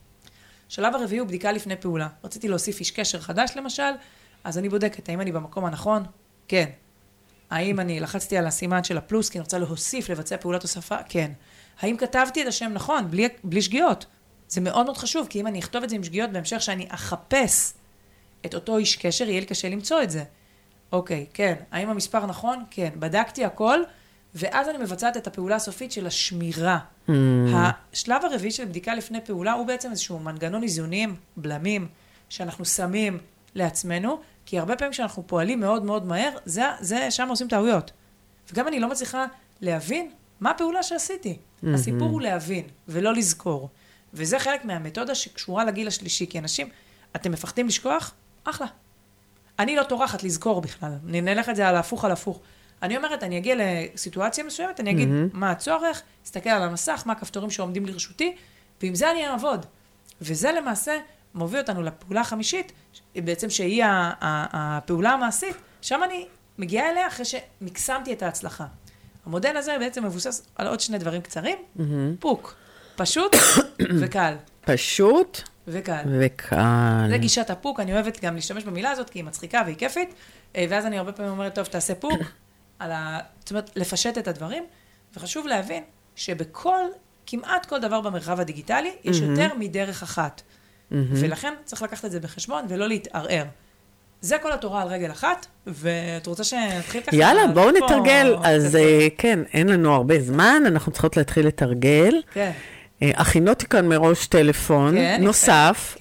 שלב הרביעי הוא בדיקה לפני פעולה. רציתי להוסיף איש קשר חדש למשל, אז אני בודקת, האם אני במקום הנכון? כן. האם אני לחצתי על הסימן של הפלוס, כי אני רוצה להוסיף, לבצע פעולת הוספה? כן. האם כתבתי את השם נכון, בלי, בלי שגיאות? זה מאוד מאוד חשוב, כי אם אני אכתוב את זה עם שגיאות, בהמשך שאני אחפש את אותו איש קשר, יהיה לי קשה למצוא את זה. אוקיי, כן. האם המספר נכון? כן. בדקתי הכל, ואז אני מבצעת את הפעולה הסופית של השמירה. Mm. השלב הרביעי של בדיקה לפני פעולה, הוא בעצם איזשהו מנגנון איזונים, בלמים, שאנחנו שמים לעצמנו, כי הרבה פעמים שאנחנו פועלים מאוד מאוד מהר, זה, זה שם עושים טעויות. וגם אני לא מצליחה להבין מה הפעולה שעשיתי. Mm-hmm. הסיפור הוא להבין, ולא לזכור. וזה חלק מהמתודה שקשורה לגיל השלישי, כי אנשים, אתם מפחדים לשכוח? אחלה. אני לא תורחת לזכור בכלל. אני נלך את זה על הפוך על הפוך. אני אומרת, אני אגיע לסיטואציה מסוימת, אני אגיד mm-hmm. מה הצורך, אסתכל על המסך, מה הכפתורים שעומדים לרשותי, ועם זה אני אעבוד. וזה למעשה מוביל אותנו לפעולה החמישית, בעצם שהיא הפעולה המעשית, שם אני מגיעה אליה אחרי שמקסמתי את ההצלחה. המודל הזה בעצם מבוסס על עוד שני דברים קצרים. פוק. פשוט וקל. פשוט וקל. וקל. זה גישת הפוק, אני אוהבת גם להשתמש במילה הזאת, כי היא מצחיקה והיא כיפית, ואז אני הרבה פעמים אומרת, טוב, תעשה פוק, על ה... זאת אומרת, לפשט את הדברים, וחשוב להבין שבכל, כמעט כל דבר במרחב הדיגיטלי, יש יותר מדרך אחת. ולכן צריך לקחת את זה בחשבון ולא להתערער. זה כל התורה על רגל אחת, ואת רוצה שנתחיל ככה? יאללה, בואו נתרגל. אז כן, אין לנו הרבה זמן, אנחנו צריכות להתחיל לתרגל. כן. הכינותי כאן מראש טלפון נוסף.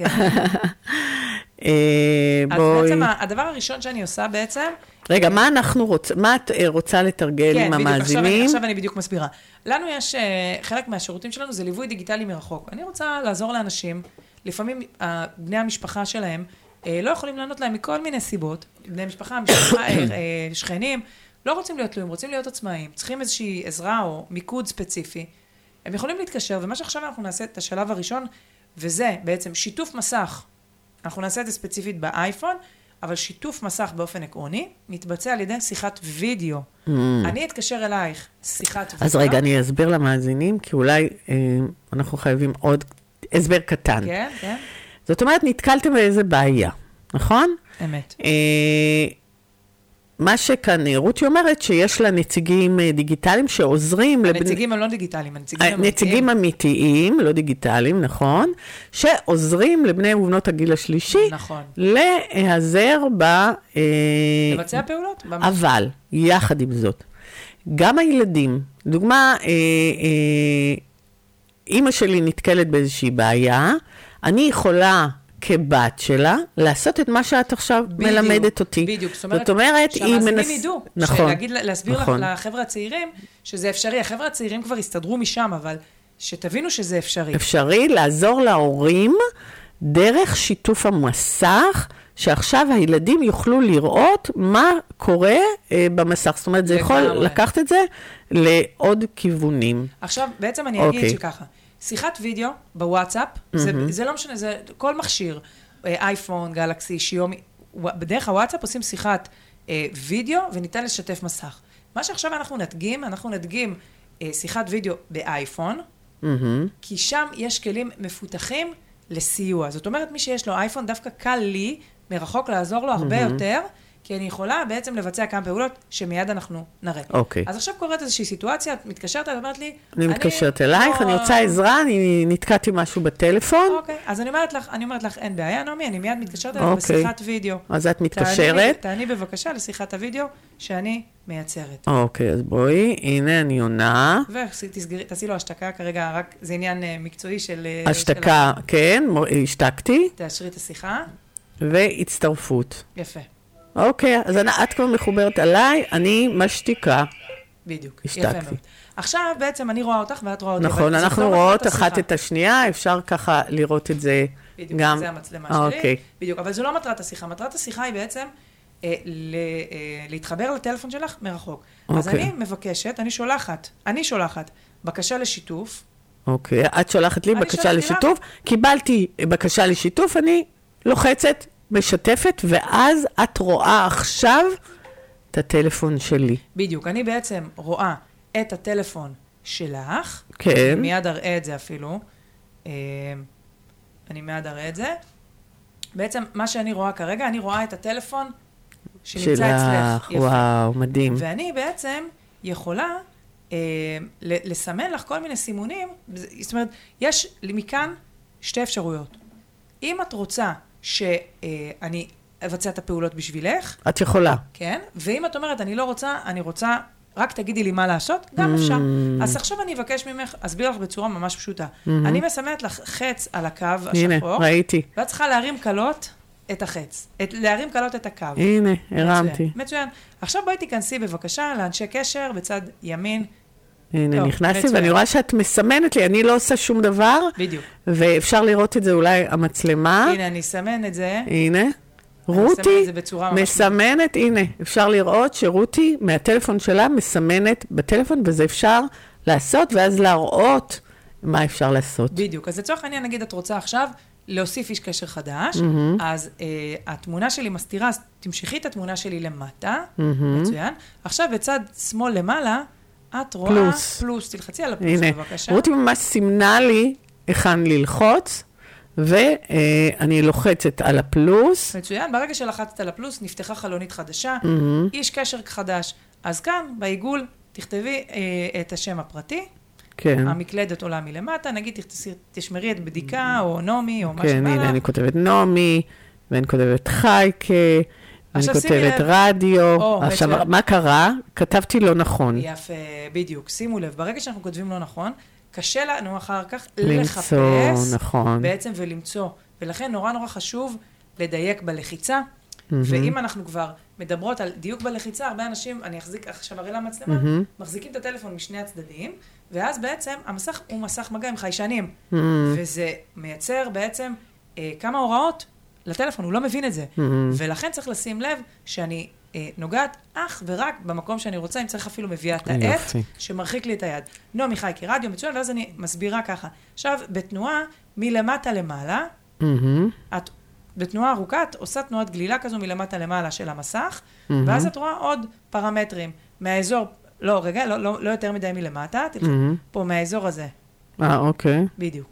אז בעצם הדבר הראשון שאני עושה בעצם... רגע, מה אנחנו רוצים, מה את רוצה לתרגל עם המאזינים? עכשיו אני בדיוק מסבירה. לנו יש, חלק מהשירותים שלנו זה ליווי דיגיטלי מרחוק. אני רוצה לעזור לאנשים, לפעמים בני המשפחה שלהם, לא יכולים לענות להם מכל מיני סיבות, בני משפחה, משפחה, שכנים, לא רוצים להיות תלויים, רוצים להיות עצמאיים, צריכים איזושהי עזרה או מיקוד ספציפי. הם יכולים להתקשר, ומה שעכשיו אנחנו נעשה את השלב הראשון, וזה בעצם שיתוף מסך. אנחנו נעשה את זה ספציפית באייפון, אבל שיתוף מסך באופן עקרוני, מתבצע על ידי שיחת וידאו. Mm. אני אתקשר אלייך שיחת וידאו. אז רגע, אני אסביר למאזינים, כי אולי אה, אנחנו חייבים עוד הסבר קטן. כן, כן. זאת אומרת, נתקלתם באיזה בעיה, נכון? אמת. אה, מה שכאן רותי אומרת, שיש לה נציגים דיגיטליים שעוזרים... הנציגים הם לא דיגיטליים, הנציגים הם אמיתיים. נציגים אמיתיים, לא דיגיטליים, נכון, שעוזרים לבני ובנות הגיל השלישי, נכון. להיעזר ב... לבצע פעולות. אבל, יחד עם זאת, גם הילדים, דוגמה, אמא שלי נתקלת באיזושהי בעיה, אני יכולה... כבת שלה, לעשות את מה שאת עכשיו בדיוק, מלמדת אותי. בדיוק, זאת אומרת, שהמאזינים מנס... ידעו, נכון, להגיד, להסביר נכון. לחבר'ה הצעירים, שזה אפשרי. החבר'ה הצעירים כבר הסתדרו משם, אבל שתבינו שזה אפשרי. אפשרי לעזור להורים דרך שיתוף המסך, שעכשיו הילדים יוכלו לראות מה קורה אה, במסך. זאת אומרת, זה יכול לקחת את זה לעוד כיוונים. עכשיו, בעצם אני אגיד אוקיי. שככה. שיחת וידאו בוואטסאפ, mm-hmm. זה, זה לא משנה, זה כל מכשיר, אייפון, גלקסי, שיומי, בדרך הוואטסאפ עושים שיחת אה, וידאו וניתן לשתף מסך. מה שעכשיו אנחנו נדגים, אנחנו נדגים אה, שיחת וידאו באייפון, mm-hmm. כי שם יש כלים מפותחים לסיוע. זאת אומרת, מי שיש לו אייפון, דווקא קל לי מרחוק לעזור לו הרבה mm-hmm. יותר, כי אני יכולה בעצם לבצע כמה פעולות שמיד אנחנו נראה. אוקיי. אז עכשיו קוראת איזושהי סיטואציה, את מתקשרת, את אומרת לי... אני מתקשרת אלייך, אני רוצה עזרה, אני נתקעתי משהו בטלפון. אוקיי, אז אני אומרת לך, אני אומרת לך, אין בעיה, נעמי, אני מיד מתקשרת אלייך בשיחת וידאו. אז את מתקשרת. תעני בבקשה לשיחת הוידאו שאני מייצרת. אוקיי, אז בואי, הנה אני עונה. ותעשי לו השתקה כרגע, רק זה עניין מקצועי של... השתקה, כן, השתקתי. תאשרי את השיחה. והצטרפות. יפה. אוקיי, אז את כבר מחוברת עליי, אני משתיקה. בדיוק, יפה מאוד. עכשיו בעצם אני רואה אותך ואת רואה אותי. נכון, אנחנו רואות אחת את השנייה, אפשר ככה לראות את זה גם. בדיוק, זה המצלמה שלי. בדיוק, אבל זו לא מטרת השיחה. מטרת השיחה היא בעצם להתחבר לטלפון שלך מרחוק. אז אני מבקשת, אני שולחת, אני שולחת בקשה לשיתוף. אוקיי, את שולחת לי בקשה לשיתוף, קיבלתי בקשה לשיתוף, אני לוחצת. משתפת, ואז את רואה עכשיו את הטלפון שלי. בדיוק, אני בעצם רואה את הטלפון שלך. כן. אני מיד אראה את זה אפילו. אני מיד אראה את זה. בעצם מה שאני רואה כרגע, אני רואה את הטלפון שנמצא אצלך. שלך, וואו, מדהים. ואני בעצם יכולה לסמן לך כל מיני סימונים. זאת אומרת, יש מכאן שתי אפשרויות. אם את רוצה שאני אבצע את הפעולות בשבילך. את יכולה. כן, ואם את אומרת, אני לא רוצה, אני רוצה, רק תגידי לי מה לעשות, גם אפשר. אז עכשיו אני אבקש ממך, אסביר לך בצורה ממש פשוטה. אני מסמנת לך חץ על הקו השחור. הנה, ראיתי. ואת צריכה להרים קלות את החץ. להרים קלות את הקו. הנה, הרמתי. מצוין. עכשיו בואי תיכנסי בבקשה לאנשי קשר בצד ימין. הנה, נכנסתי, ואני רואה שאת מסמנת לי, אני לא עושה שום דבר. בדיוק. ואפשר לראות את זה אולי המצלמה. הנה, אני אסמן את זה. הנה. רותי מסמנת, הנה, אפשר לראות שרותי מהטלפון שלה מסמנת בטלפון, וזה אפשר לעשות, ואז להראות מה אפשר לעשות. בדיוק. אז לצורך העניין, נגיד, את רוצה עכשיו להוסיף איש קשר חדש, אז uh, התמונה שלי מסתירה, אז תמשכי את התמונה שלי למטה, מצוין. עכשיו בצד שמאל למעלה, את רואה פלוס. פלוס, תלחצי על הפלוס הנה, בבקשה. רותי ממש סימנה לי היכן ללחוץ, ואני לוחצת על הפלוס. מצוין, ברגע שלחצת על הפלוס, נפתחה חלונית חדשה, איש קשר חדש. אז כאן, בעיגול, תכתבי אה, את השם הפרטי, כן. המקלדת עולה מלמטה, נגיד תכתסי, תשמרי את בדיקה, או נומי, או מה כן, שבא הנה, לך. אני כותבת נומי, ואני כותבת חייקה, ואני עכשיו שימי כותבת לב. רדיו. או, עכשיו, מצוין. מה קרה? כתבתי לא נכון. יפה, בדיוק. שימו לב, ברגע שאנחנו כותבים לא נכון, קשה לנו אחר כך למצוא, לחפש, נכון. בעצם ולמצוא. ולכן נורא נורא חשוב לדייק בלחיצה, ואם אנחנו כבר מדברות על דיוק בלחיצה, הרבה אנשים, אני אחזיק עכשיו הרי למצלמה, מחזיקים את הטלפון משני הצדדים, ואז בעצם המסך הוא מסך מגע עם חיישנים, וזה מייצר בעצם אה, כמה הוראות לטלפון, הוא לא מבין את זה. ולכן צריך לשים לב שאני אה, נוגעת אך ורק במקום שאני רוצה, אם צריך אפילו מביאה את העט, יופי. שמרחיק לי את היד. נעמי חייקי, רדיו מצוין, ואז אני מסבירה ככה. עכשיו, בתנועה מלמטה למעלה, את בתנועה ארוכה, את עושה תנועת גלילה כזו מלמטה למעלה של המסך, ואז את רואה עוד פרמטרים מהאזור, לא, רגע, לא, לא, לא יותר מדי מלמטה, תלכי, פה מהאזור הזה, אה, אוקיי. בדיוק.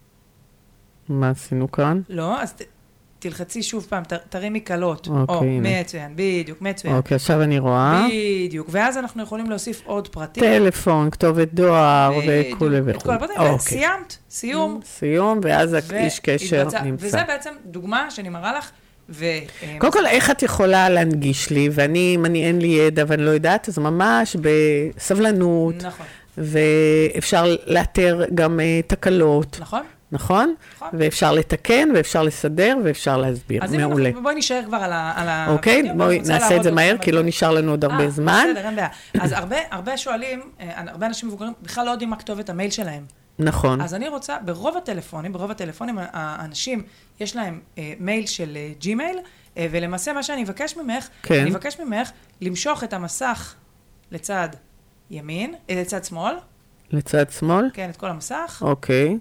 מה עשינו כאן? לא, אז ת, תלחצי שוב פעם, ת, תרימי קלות. אוקיי, או, הנה. מצוין, בדיוק, מצוין. אוקיי, עכשיו אני רואה. בדיוק, ואז אנחנו יכולים להוסיף עוד פרטים. טלפון, כתובת דואר בדיוק, וכולי את כל וכולי. הפרטים, אוקיי. וסיימת, סיום. סיום, ואז האיש קשר והתבצע- נמצא. וזה בעצם דוגמה שאני מראה לך, ו... קודם כל, איך את יכולה להנגיש לי, ואני, אם אני אין לי ידע ואני לא יודעת, אז ממש בסבלנות, נכון, ואפשר לאתר גם אה, תקלות, נכון? נכון? נכון. ואפשר לתקן, ואפשר לסדר, ואפשר להסביר. אז אם מעולה. אנחנו, בואי נשאר כבר על ה... על ה- אוקיי? אני בואי רוצה נעשה להראות את זה עוד מהר, כמה כי לא דברים. נשאר לנו עוד הרבה אה, זמן. בסדר, אין בעיה. אז הרבה, הרבה שואלים, אה, הרבה אנשים מבוגרים בכלל לא יודעים מה כתובת המייל שלהם. נכון. אז אני רוצה, ברוב הטלפונים, ברוב הטלפונים, האנשים, יש להם אה, מייל של אה, ג'ימייל, אה, ולמעשה מה שאני אבקש ממך, כן. אני אבקש ממך למשוך את המסך לצד ימין, אה, לצד שמאל, לצד שמאל? כן, את כל המסך, אוקיי.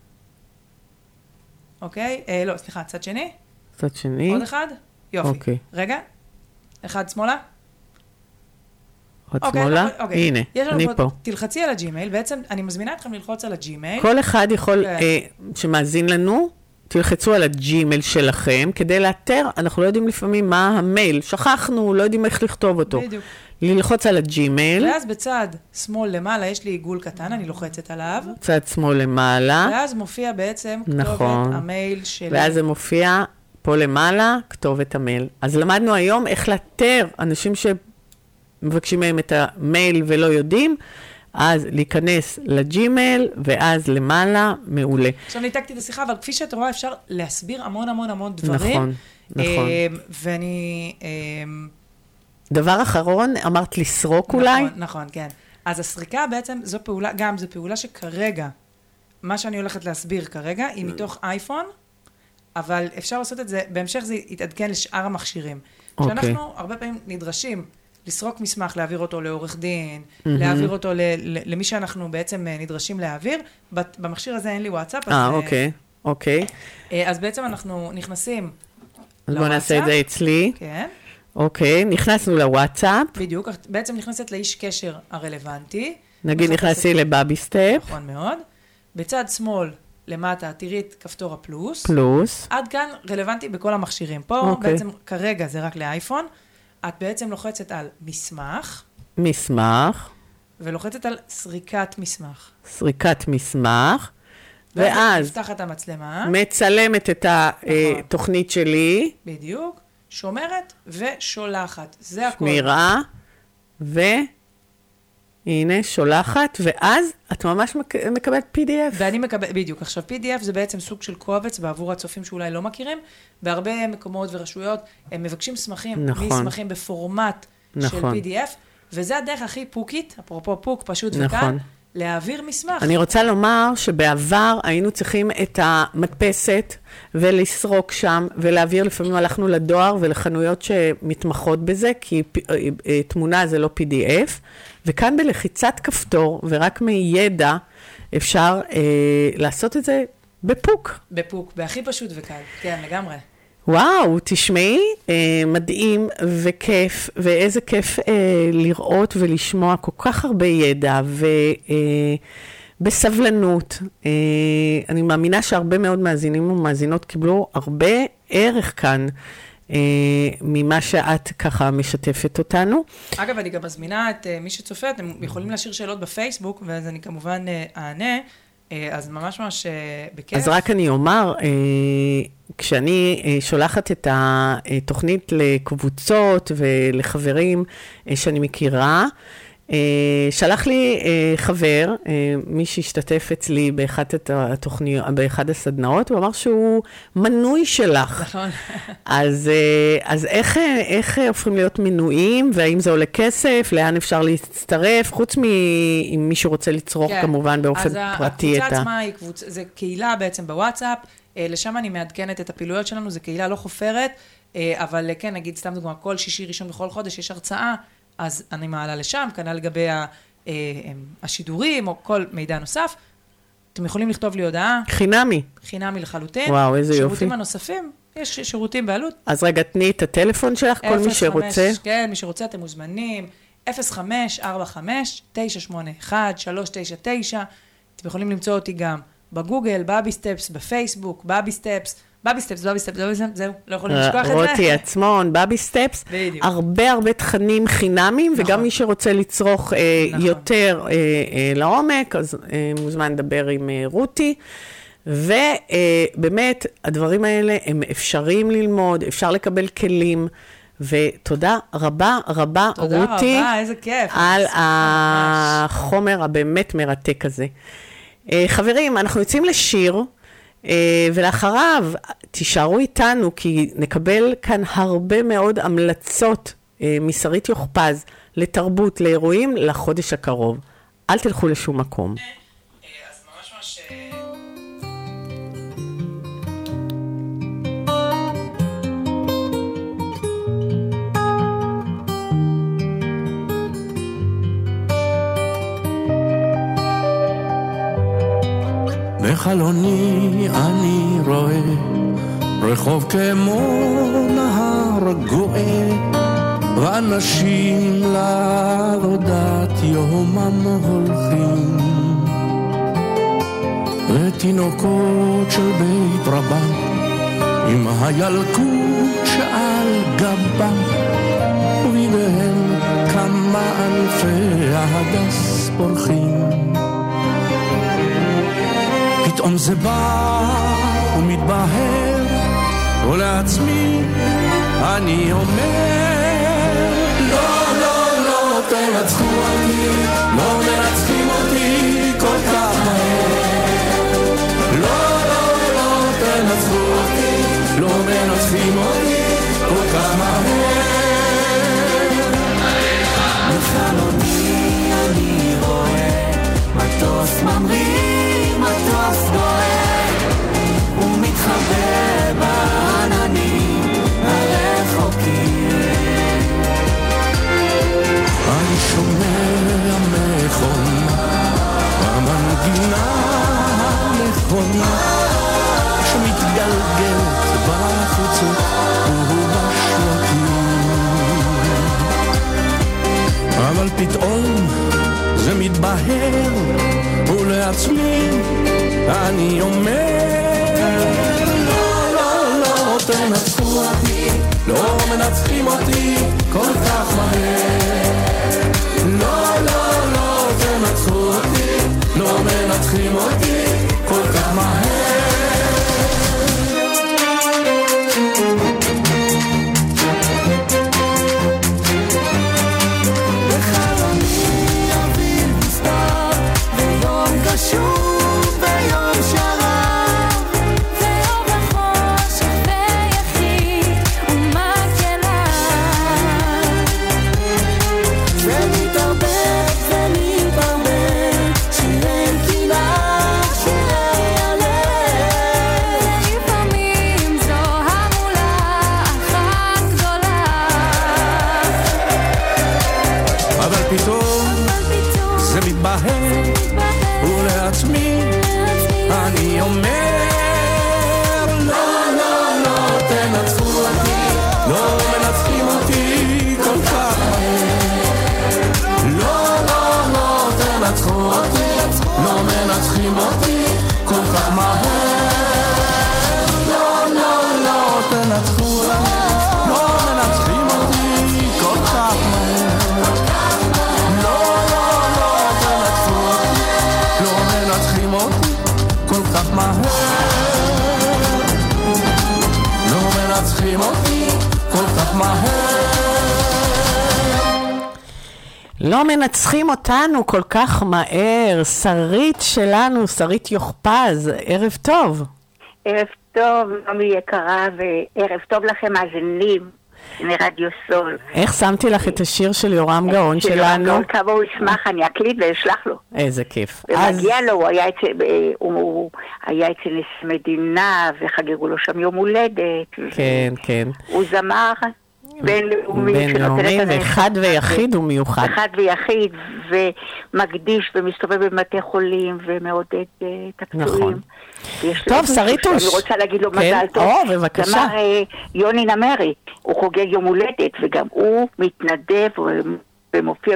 אוקיי? אה, לא, סליחה, צד שני, צד שני. עוד אחד, יופי. אוקיי. רגע, אחד שמאלה. עוד אוקיי, שמאלה? אוקיי. הנה, יש לנו אני פה. תלחצי על הג'ימייל, בעצם אני מזמינה אתכם ללחוץ על הג'ימייל. כל אחד יכול, כן. אה, שמאזין לנו, תלחצו על הג'ימייל שלכם, כדי לאתר, אנחנו לא יודעים לפעמים מה המייל, שכחנו, לא יודעים איך לכתוב אותו. בדיוק. ללחוץ על הג'ימייל, ואז בצד שמאל למעלה יש לי עיגול קטן, אני לוחצת עליו, צד שמאל למעלה, ואז מופיע בעצם כתובת נכון. המייל שלי. ואז זה מופיע פה למעלה, כתובת המייל. אז למדנו היום איך לאתר אנשים שמבקשים מהם את המייל ולא יודעים, אז להיכנס לג'ימייל, ואז למעלה, מעולה. עכשיו ניתקתי את השיחה, אבל כפי שאת רואה אפשר להסביר המון המון המון דברים. נכון, נכון. אמ, ואני... אמ, דבר אחרון, אמרת לסרוק אולי? נכון, נכון, כן. אז הסריקה בעצם זו פעולה, גם זו פעולה שכרגע, מה שאני הולכת להסביר כרגע, היא מתוך אייפון, אבל אפשר לעשות את זה, בהמשך זה יתעדכן לשאר המכשירים. אוקיי. שאנחנו הרבה פעמים נדרשים לסרוק מסמך, להעביר אותו לעורך דין, להעביר אותו ל- ל- למי שאנחנו בעצם נדרשים להעביר. בת- במכשיר הזה אין לי וואטסאפ. אז, אה, אה, אוקיי, אוקיי. אה, אז בעצם אנחנו נכנסים אז בואו נעשה את זה אצלי. כן, אוקיי, נכנסנו לוואטסאפ. בדיוק. את בעצם נכנסת לאיש קשר הרלוונטי. נגיד מחפשת- נכנסתי לבאבי סטפ, נכון מאוד. בצד שמאל למטה תראי את כפתור הפלוס. פלוס. עד כאן רלוונטי בכל המכשירים. פה אוקיי. בעצם כרגע זה רק לאייפון. את בעצם לוחצת על מסמך, מסמך, ולוחצת על סריקת מסמך. סריקת מסמך, ואז נפתחת המצלמה, מצלמת את התוכנית שלי, בדיוק, שומרת ושולחת. זה הכל. שמירה, והנה שולחת, ואז את ממש מק- מקבלת פי די אף. ואני מקבל, בדיוק. עכשיו, פי די אף זה בעצם סוג של קובץ בעבור הצופים שאולי לא מכירים. בהרבה מקומות ורשויות הם מבקשים מסמכים, נכון. מסמכים בפורמט של נכון. פי די אף, וזה הדרך הכי פוקית, אפרופו פוק, פשוט נכון. וקל, להעביר מסמך. אני רוצה לומר שבעבר היינו צריכים את המדפסת ולסרוק שם, ולהעביר, לפעמים הלכנו לדואר ולחנויות שמתמחות בזה, כי פ- אה, אה, תמונה זה לא פי די אף, וכאן בלחיצת כפתור, ורק מידע, אפשר אה, לעשות את זה בפוק. בפוק, בהכי פשוט וקל. כן, לגמרי. וואו, תשמעי, אה, מדהים וכיף, ואיזה כיף אה, לראות ולשמוע כל כך הרבה ידע, ובסבלנות. אה, אה, אני מאמינה שהרבה מאוד מאזינים ומאזינות קיבלו הרבה ערך כאן, אה, ממה שאת ככה משתפת אותנו. אגב, אני גם מזמינה את אה, מי שצופה, אתם יכולים להשאיר שאלות בפייסבוק, ואז אני כמובן אה, אענה, אה, אז ממש ממש אה, בכיף. אז רק אני אומר, אה, כשאני אה, שולחת את התוכנית לקבוצות ולחברים אה, שאני מכירה, אה, שלח לי אה, חבר, אה, מי שהשתתף אצלי באחת התוכניות, באחד הסדנאות, הוא אמר שהוא מנוי שלך. נכון. אז, אה, אז איך, איך הופכים להיות מנויים, והאם זה עולה כסף, לאן אפשר להצטרף, חוץ מאם מישהו רוצה לצרוך כן. כמובן באופן אז פרטי את ה... הקבוצה עצמה היא קבוצה, זה קהילה בעצם בוואטסאפ, לשם אני מעדכנת את הפעילויות שלנו, זו קהילה לא חופרת, אבל כן, נגיד סתם דוגמה, כל שישי ראשון בכל חודש יש הרצאה, אז אני מעלה לשם, כנ"ל לגבי השידורים או כל מידע נוסף. אתם יכולים לכתוב לי הודעה. חינמי. חינמי לחלוטין. וואו, איזה יופי. שירותים הנוספים, יש שירותים בעלות. אז רגע, תני את הטלפון שלך, כל מי שרוצה. כן, מי שרוצה, אתם מוזמנים. אפס חמש ארבע חמש תשע שמונה אחת שלוש תשע תשע. אתם יכולים למצוא אותי גם בגוגל, בבי סטפס, בפייסבוק, בבי סטפס, בבי סטפס, בבי סטפס, זהו, לא יכולים לשכוח את זה. רותי עצמון, בבי סטפס, בדיוק. הרבה הרבה תכנים חינמים, נכון. וגם מי שרוצה לצרוך אה, נכון. יותר אה, אה, לעומק, אז אה, מוזמן לדבר עם אה, רותי, ובאמת, הדברים האלה הם אפשריים ללמוד, אפשר לקבל כלים, ותודה רבה רבה, תודה רותי, רבה, איזה כיף. על החומר הבאמת מרתק הזה. חברים, אנחנו יוצאים לשיר, ולאחריו תישארו איתנו, כי נקבל כאן הרבה מאוד המלצות משרית יוחפז לתרבות, לאירועים, לחודש הקרוב. אל תלכו לשום מקום. אז ממש ממש... בחלוני אני רואה רחוב כמו נהר גואה, ואנשים לעבודת יומם הולכים, ותינוקות של בית רבם עם הילקוט שעל גבם, ובידיהם כמה אלפי ההדס פורחים. פתאום זה בא ומתבהר, ולעצמי אני אומר, לא, לא, לא, תנצחו אותי, לא מנצחים אותי כל כך מהר. לא, לא, לא, תנצחו אותי, לא מנצחים אותי כל כך מהר. בחלוני אני רואה מטוס ממריא, מטוס בוער, ומתחבא בעננים הרחוקים. אני שומע מכונה במנגינה הנכונה, שמתגלגלת בחוצות ובשלטים, אבל פתאום זה מתבהר, ולעצמי אני אומר, לא, לא, לא, תנצחו אותי, לא מנצחים אותי כל כך מהר. לא, לא, לא, תנצחו אותי, לא מנצחים אותי כל כך מהר. שוב ביום שרב, ואור בחושך ויחיד ומקהלה, זה מתערבב ומתערבב, שירי קהילה, שירי הלב, ולפעמים זו המולה אחת גדולה, אבל פתאום זה מתבהר, ולעצמי אני אומר, מנצחים אותי כל כך מהר. לא, לא, לא תנצחו, לא מנצחים אותי כל כך מהר. לא, לא, לא תנצחו אותי, לא מנצחים אותי כל כך מהר. לא מנצחים אותי כל כך מהר. לא מנצחים אותנו כל כך מהר. שרית שלנו, שרית יוחפז, ערב טוב. ערב טוב, נעמי יקרה, וערב טוב לכם מאזינים מרדיו סול. איך שמתי לך את השיר של יורם גאון שלנו? כמה הוא ישמח, אני אקליט ואשלח לו. איזה כיף. ומגיע לו, הוא היה אצל, הוא היה אצל נשיא מדינה, וחגגו לו שם יום הולדת. כן, כן. הוא זמר בינלאומי. בינלאומי, ואחד ויחיד הוא מיוחד. אחד ויחיד, ומקדיש ומסתובב בבתי חולים, ומעודד את הפצועים. נכון. טוב, שריתוש. אני רוצה להגיד לו כן? מזל טוב. או, בבקשה. זמר יוני נמרי, הוא חוגג יום הולדת, וגם הוא מתנדב ומופיע,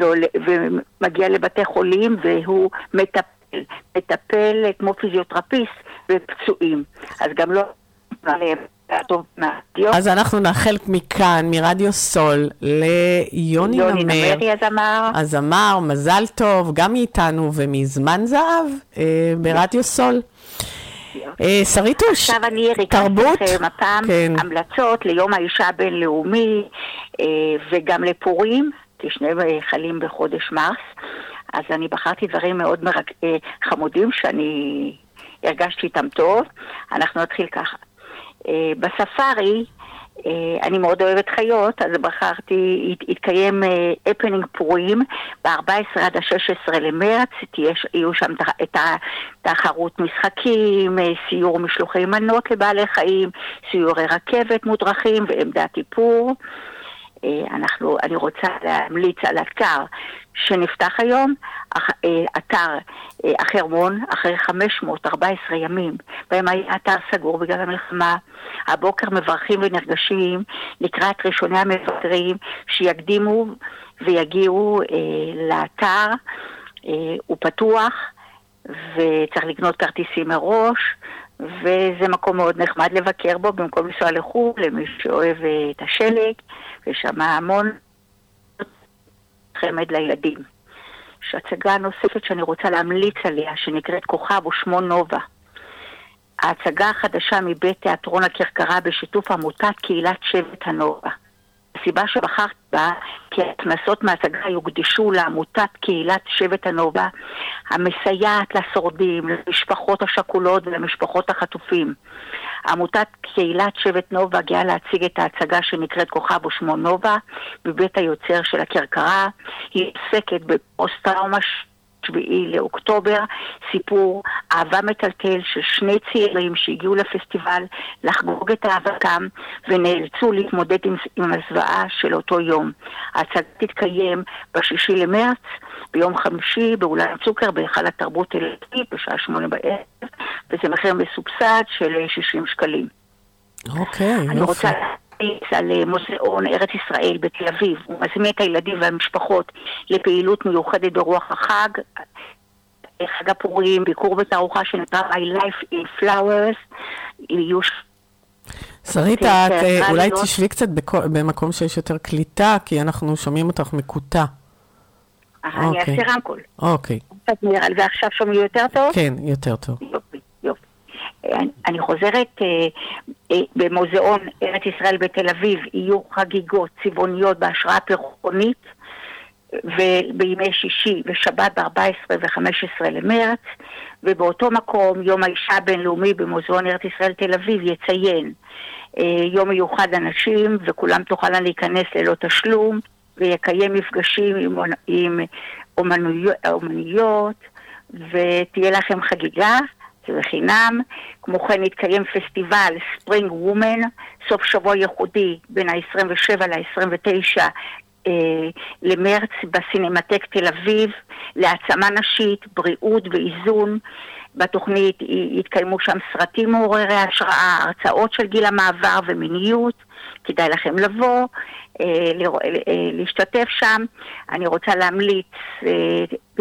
ומגיע לבתי חולים, והוא מטפל, מטפל כמו פיזיותרפיסט בפצועים. אז גם לא... טוב, אז אנחנו נאחל מכאן, מרדיו סול, ליוני נמר. יוני נמרי הזמר. הזמר, מזל טוב, גם מאיתנו ומזמן זהב, אה, ברדיו סול. אה, שריתוש, עכשיו אני תרבות. אריקה לכם הפעם כן. המלצות ליום האישה הבינלאומי, אה, וגם לפורים, כי שניהם חלים בחודש מרס. אז אני בחרתי דברים מאוד מרק... אה, חמודים שאני הרגשתי איתם טוב. אנחנו נתחיל ככה. Uh, בספארי, uh, אני מאוד אוהבת חיות, אז בחרתי, התקיים הפנינג uh, פורים ב-ארבעה עשר עד ה-שש עשרה למרץ, תהיה, יהיו שם את התחרות משחקים, uh, סיור משלוחי מנות לבעלי חיים, סיורי רכבת מודרכים ועמדת איפור. Uh, אנחנו, אני רוצה להמליץ על אתר שנפתח היום, אתר החרמון, אחרי חמש מאות וארבע עשרה ימים, בהם היה אתר סגור בגלל המלחמה. הבוקר מברכים ונרגשים לקראת ראשוני המבקרים שיקדימו ויגיעו אה, לאתר. אה, הוא פתוח וצריך לקנות כרטיסים מראש, וזה מקום מאוד נחמד לבקר בו במקום לנסוע לחו"ל, למי שאוהב את השלג, ושם המון חמד לילדים. שהצגה נוספת שאני רוצה להמליץ עליה, שנקראת כוכב ושמו נובה. ההצגה החדשה מבית תיאטרון הכרכרה בשיתוף עמותת קהילת שבט הנובה. הסיבה שבחרת בה, כי הכנסות מההצגה יוקדשו לעמותת קהילת שבט הנובה, המסייעת לשורדים, למשפחות השכולות ולמשפחות החטופים. עמותת קהילת שבט נובה גאה להציג את ההצגה שנקראת כוכב ושמו נובה בבית היוצר של הכרכרה. היא עוסקת בפוסט-טראומה שביעי לאוקטובר, סיפור אהבה מטלטל של שני צעירים שהגיעו לפסטיבל לחגוג את אהבתם ונאלצו להתמודד עם, עם הזוועה של אותו יום. ההצגה תתקיים בשישי למרץ, ביום חמישי באולם צוקר בהיכל התרבות תל אביב בשעה שמונה בערב, וזה מחיר מסובסד של שישים שקלים. אוקיי, אני יופי. רוצה להציץ על מוזיאון ארץ ישראל בתל אביב. הוא מזמין את הילדים והמשפחות לפעילות מיוחדת ברוח החג, חג הפורים, ביקור בתערוכה שנקרא My Life in Flowers. יהיו שרית, את אה, אולי תשבי קצת בכל- במקום שיש יותר קליטה, כי אנחנו שומעים אותך מקוטע. אני אוקיי. אעשה רמקול. אוקיי, קצת נראה לי, ועכשיו שומעים יותר טוב? כן, יותר טוב. יופי, יופי. אני, אני חוזרת, אה, אה, במוזיאון ארץ ישראל בתל אביב יהיו חגיגות צבעוניות בהשראה פרחונית, ובימי שישי ושבת ב-ארבעה עשר ו-חמישה עשר למרץ, ובאותו מקום יום האישה הבינלאומי במוזיאון ארץ ישראל תל אביב יציין אה, יום מיוחד אנשים, וכולם תוכלן להיכנס ללא תשלום, ויקיים מפגשים עם, עם אומנויות, אומנויות, ותהיה לכם חגיגה, זה בחינם. כמו כן יתקיים פסטיבל ספרינג וומן, סוף שבוע ייחודי בין ה-עשרים ושבעה ל-עשרים ותשע אה, למרץ בסינמטק תל אביב, להעצמה נשית, בריאות ואיזון. בתוכנית יתקיימו שם סרטים מעוררי השראה, הרצאות של גיל המעבר ומיניות. כדאי לכם לבוא, אה, לרא, אה, להשתתף שם. אני רוצה להמליץ אה,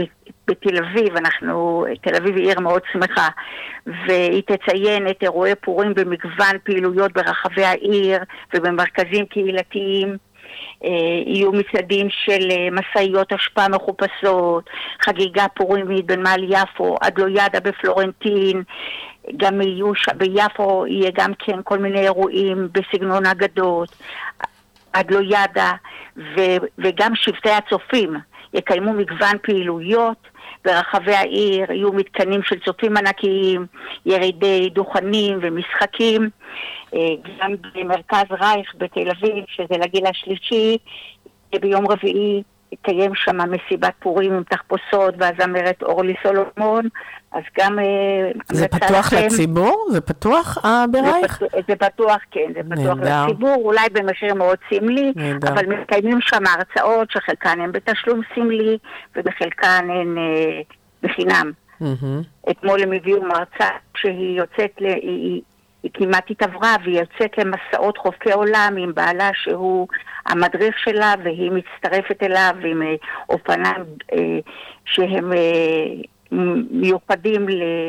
בתל אביב, אנחנו, תל אביב היא עיר מאוד שמחה, והיא תציין את אירועי פורים במגוון פעילויות ברחבי העיר ובמרכזים קהילתיים. יהיו מצעדים של מסעיות השפעה מחופשות, חגיגה פורימית בנמל יפו, אדלוידה בפלורנטין, גם יהיו ביפו יהיה גם כן כל מיני אירועים בסגנון אגדות, אדלוידה, ו- וגם שבטי הצופים יקיימו מגוון פעילויות ברחבי העיר, יהיו מתקנים של צופים ענקיים, ירידי דוכנים ומשחקים, גם במרכז רייך בתל אביב, שזה לגיל השלישי, ביום רביעי יקיים שם מסיבת פורים עם תחפושות והזמרת אורלי סולומון, אז גם... זה פתוח לכם. לציבור? זה פתוח אה, ברייך? זה, זה פתוח, כן, זה פתוח נהדר. לציבור, אולי במחיר מאוד סמלי, נהדר. אבל מקיימים שם הרצאות שחלקן הן בתשלום סמלי, ובחלקן הן אה, בחינם. Mm-hmm. אתמול הם הביאו מרצה שהיא יוצאת, ל... היא, היא כמעט התעברה, והיא יוצאת למסעות חופי עולם עם בעלה שהוא המדריך שלה, והיא מצטרפת אליו עם אה, אופניים אה, שהם... אה, מיוחדים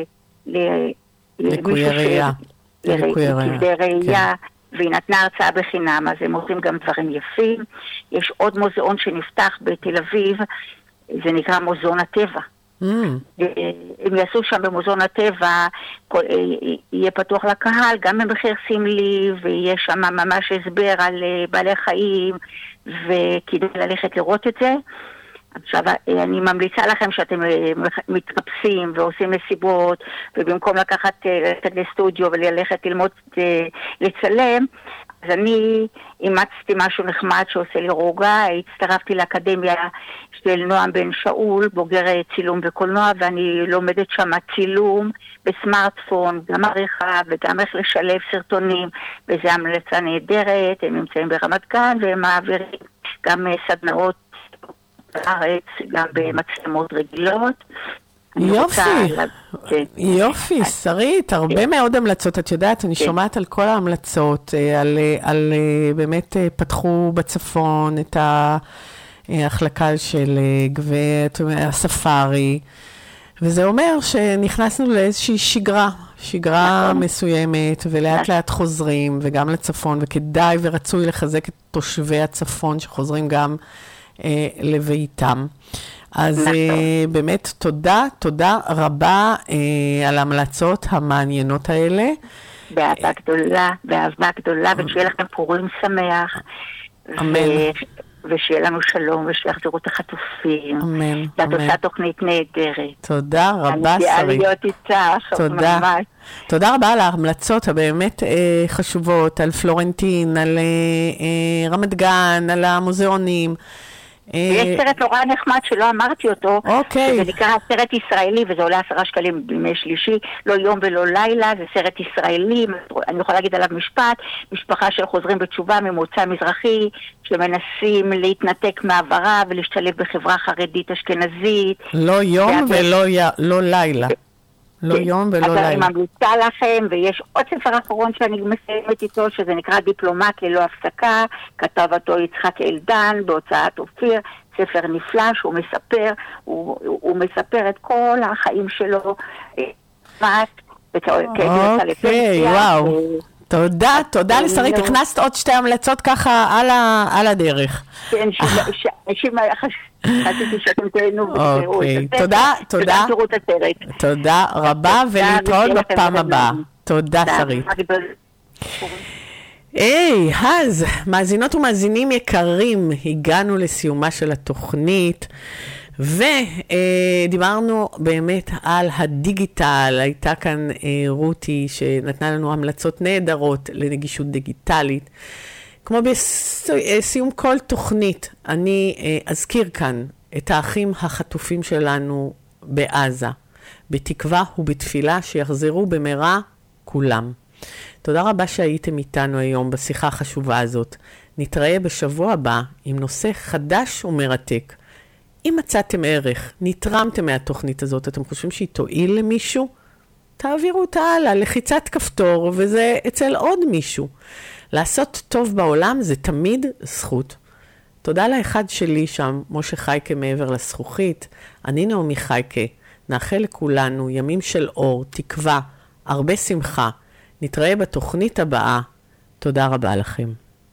ליקוי ראייה, ליקוי ראייה, והיא נתנה הרצאה בחינם, אז הם עושים גם דברים יפים. יש עוד מוזיאון שנפתח בתל אביב, זה נקרא מוזיאון הטבע. הם יעשו שם במוזיאון הטבע, יהיה פתוח לקהל, גם במחיר סמלי, ויהיה שם ממש הסבר על בעלי חיים, וכדאי ללכת לראות את זה. עכשיו, אני ממליצה לכם שאתם מתחפשים ועושים מסיבות, ובמקום לקחת ללכת לסטודיו וללכת ללמוד לצלם, אז אני אימצתי משהו נחמד שעושה לי רוגע, הצטרפתי לאקדמיה של נועם בן שאול, בוגר צילום וקולנוע, ואני לומדת שם צילום בסמארטפון, גם עריכה וגם איך לשלב סרטונים, וזו המלצה נהדרת, הם נמצאים ברמת גן, והם מעבירים גם סדנאות בארץ, גם במצלמות רגילות. יופי, יופי, שרית, הרבה מאוד המלצות. את יודעת, אני שומעת על כל ההמלצות, על באמת פתחו בצפון את ההחלקה של גבעת, הספארי, וזה אומר שנכנסנו לאיזושהי שגרה, שגרה מסוימת, ולאט לאט חוזרים, וגם לצפון, וכדאי ורצוי לחזק את תושבי הצפון, שחוזרים גם לביתם. אז באמת תודה, תודה רבה על ההמלצות המעניינות האלה. באהבה גדולה, באהבה גדולה, ושיהיה לכם פורים שמח. אמן. ושיהיה לנו שלום, ושיחזרו את החטופים. אמן. ואת עושה תוכנית נהדרת. תודה רבה, שרית. אני גאה להיות איתך. תודה. תודה רבה על ההמלצות הבאמת חשובות, על פלורנטין, על רמת גן, על המוזיאונים. ויש סרט נורא נחמד שלא אמרתי אותו, אוקיי. זה נקרא סרט ישראלי, וזה עולה עשרה שקלים בימי שלישי, לא יום ולא לילה, זה סרט ישראלי, אני יכולה להגיד עליו משפט, משפחה של חוזרים בתשובה ממוצא מזרחי, שמנסים להתנתק מעברה ולהשתלב בחברה חרדית אשכנזית. לא יום ולא י... לא לילה. לא יום ולא לילה. אני ממליצה לכם, ויש עוד ספר אחרון שאני מסיימת איתו, שזה נקרא דיפלומט ללא הפסקה, כתב אותו יצחק אלדן בהוצאת אופיר, ספר נפלא שהוא מספר, הוא, הוא מספר את כל החיים שלו, אוקיי, וואו. תודה, תודה לשרית, הכנסת עוד שתי המלצות ככה על הדרך. כן, שאנשים חשבתי שאתם תהנו ותראו את הסרט. תודה, תודה. תודה רבה, ולהתראות בפעם הבאה. תודה, שרית. היי, אז, מאזינות ומאזינים יקרים, הגענו לסיומה של התוכנית, ודיברנו באמת על הדיגיטל. הייתה כאן רותי שנתנה לנו המלצות נהדרות לנגישות דיגיטלית. כמו בסיום כל תוכנית, אני אזכיר כאן את האחים החטופים שלנו בעזה, בתקווה ובתפילה שיחזרו במהרה כולם. תודה רבה שהייתם איתנו היום בשיחה החשובה הזאת. נתראה בשבוע הבא עם נושא חדש ומרתק. אם מצאתם ערך, נתרמתם מהתוכנית הזאת, אתם חושבים שהיא תועיל למישהו? תעבירו אותה הלאה, לחיצת כפתור, וזה אצל עוד מישהו. לעשות טוב בעולם זה תמיד זכות. תודה לאחד שלי שם, משה חייקה מעבר לזכוכית. אני נעמי חייקה. נאחל לכולנו ימים של אור, תקווה, הרבה שמחה. נתראה בתוכנית הבאה. תודה רבה לכם.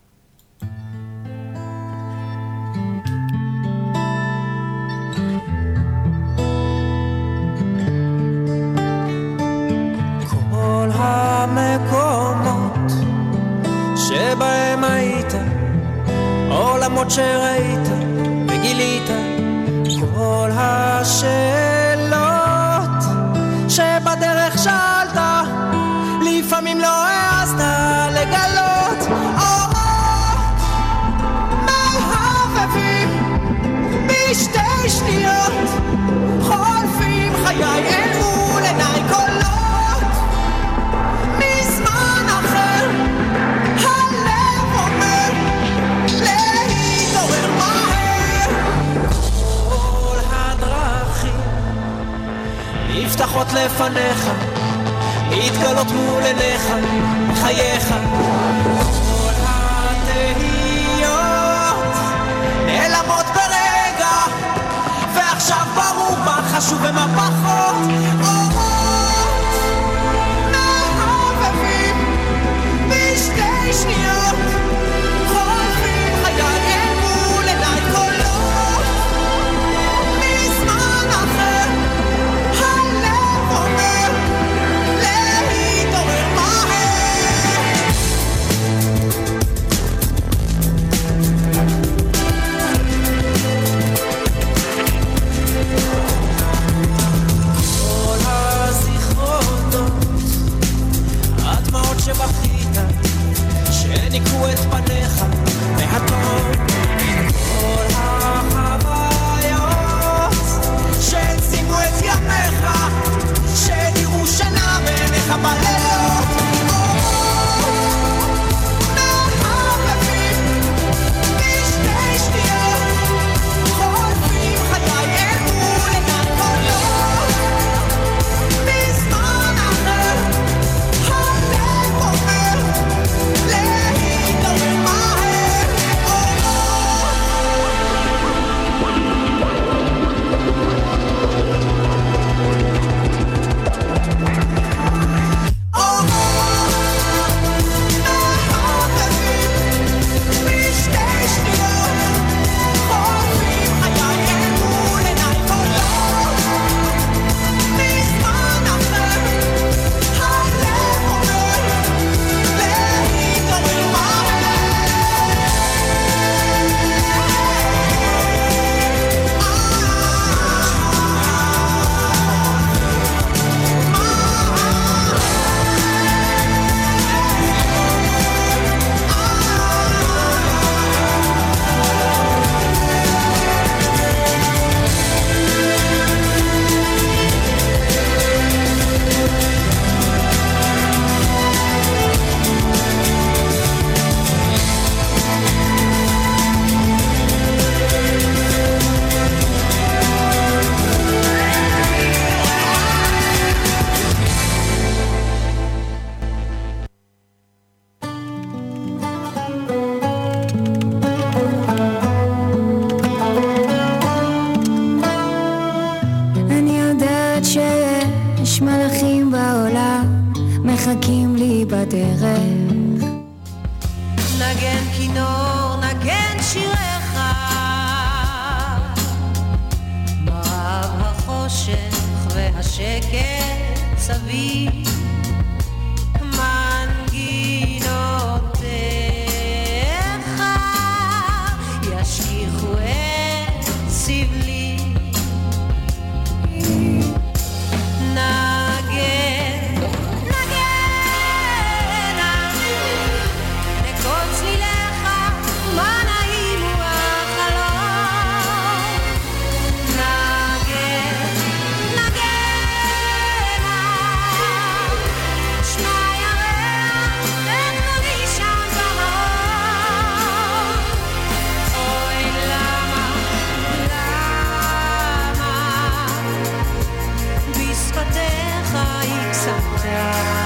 כל המקומות שבהם היית, עולמות שראית וגילית, כל השאלות שבדרך שאלת, לפעמים לא העזת לגלות. אורות מהבהבים בשתי שניות, חולפים חיי אל מול עיניי, קולות מזמן אחר, הלב אומר להתעורר מהר. כל הדרכים נפתחות לפניך, להתגלות מול עיניך, חייך. כל התהיות נעלמות ברגע, ועכשיו ברור מה חשוב ומה פחות. אורות מהבהבים בשתי שניות, חולפים חיי אל מול עיניי, קולות מזמן אחר, הלב אומר להתעורר מהר. כל הזיכרונות, הדמעות שבכית, שניקו את פניך מהטוב, כל החוויות שהצימו את ימיך, שתראו שנה בעיניך בלילות. מהבהבים בשתי שניות, חולפים חיי אל מול עיניי, קולות מזמן אחר, הלב אומר להתעורר מהר. אני יודעת שיש מלאכים בעולם מחכים לי בדרך. נגן כינור, נגן שיריך, ברב החושך והשקט סביב, מנגינותיך ישכיחו את סבלי. נגן, נגן, נקוד צליליך, מה נעים הוא החלום. נגן, נגן, שמע ירח, תתנוני שם במאור. אוי למה, למה בשפתיך יקסמת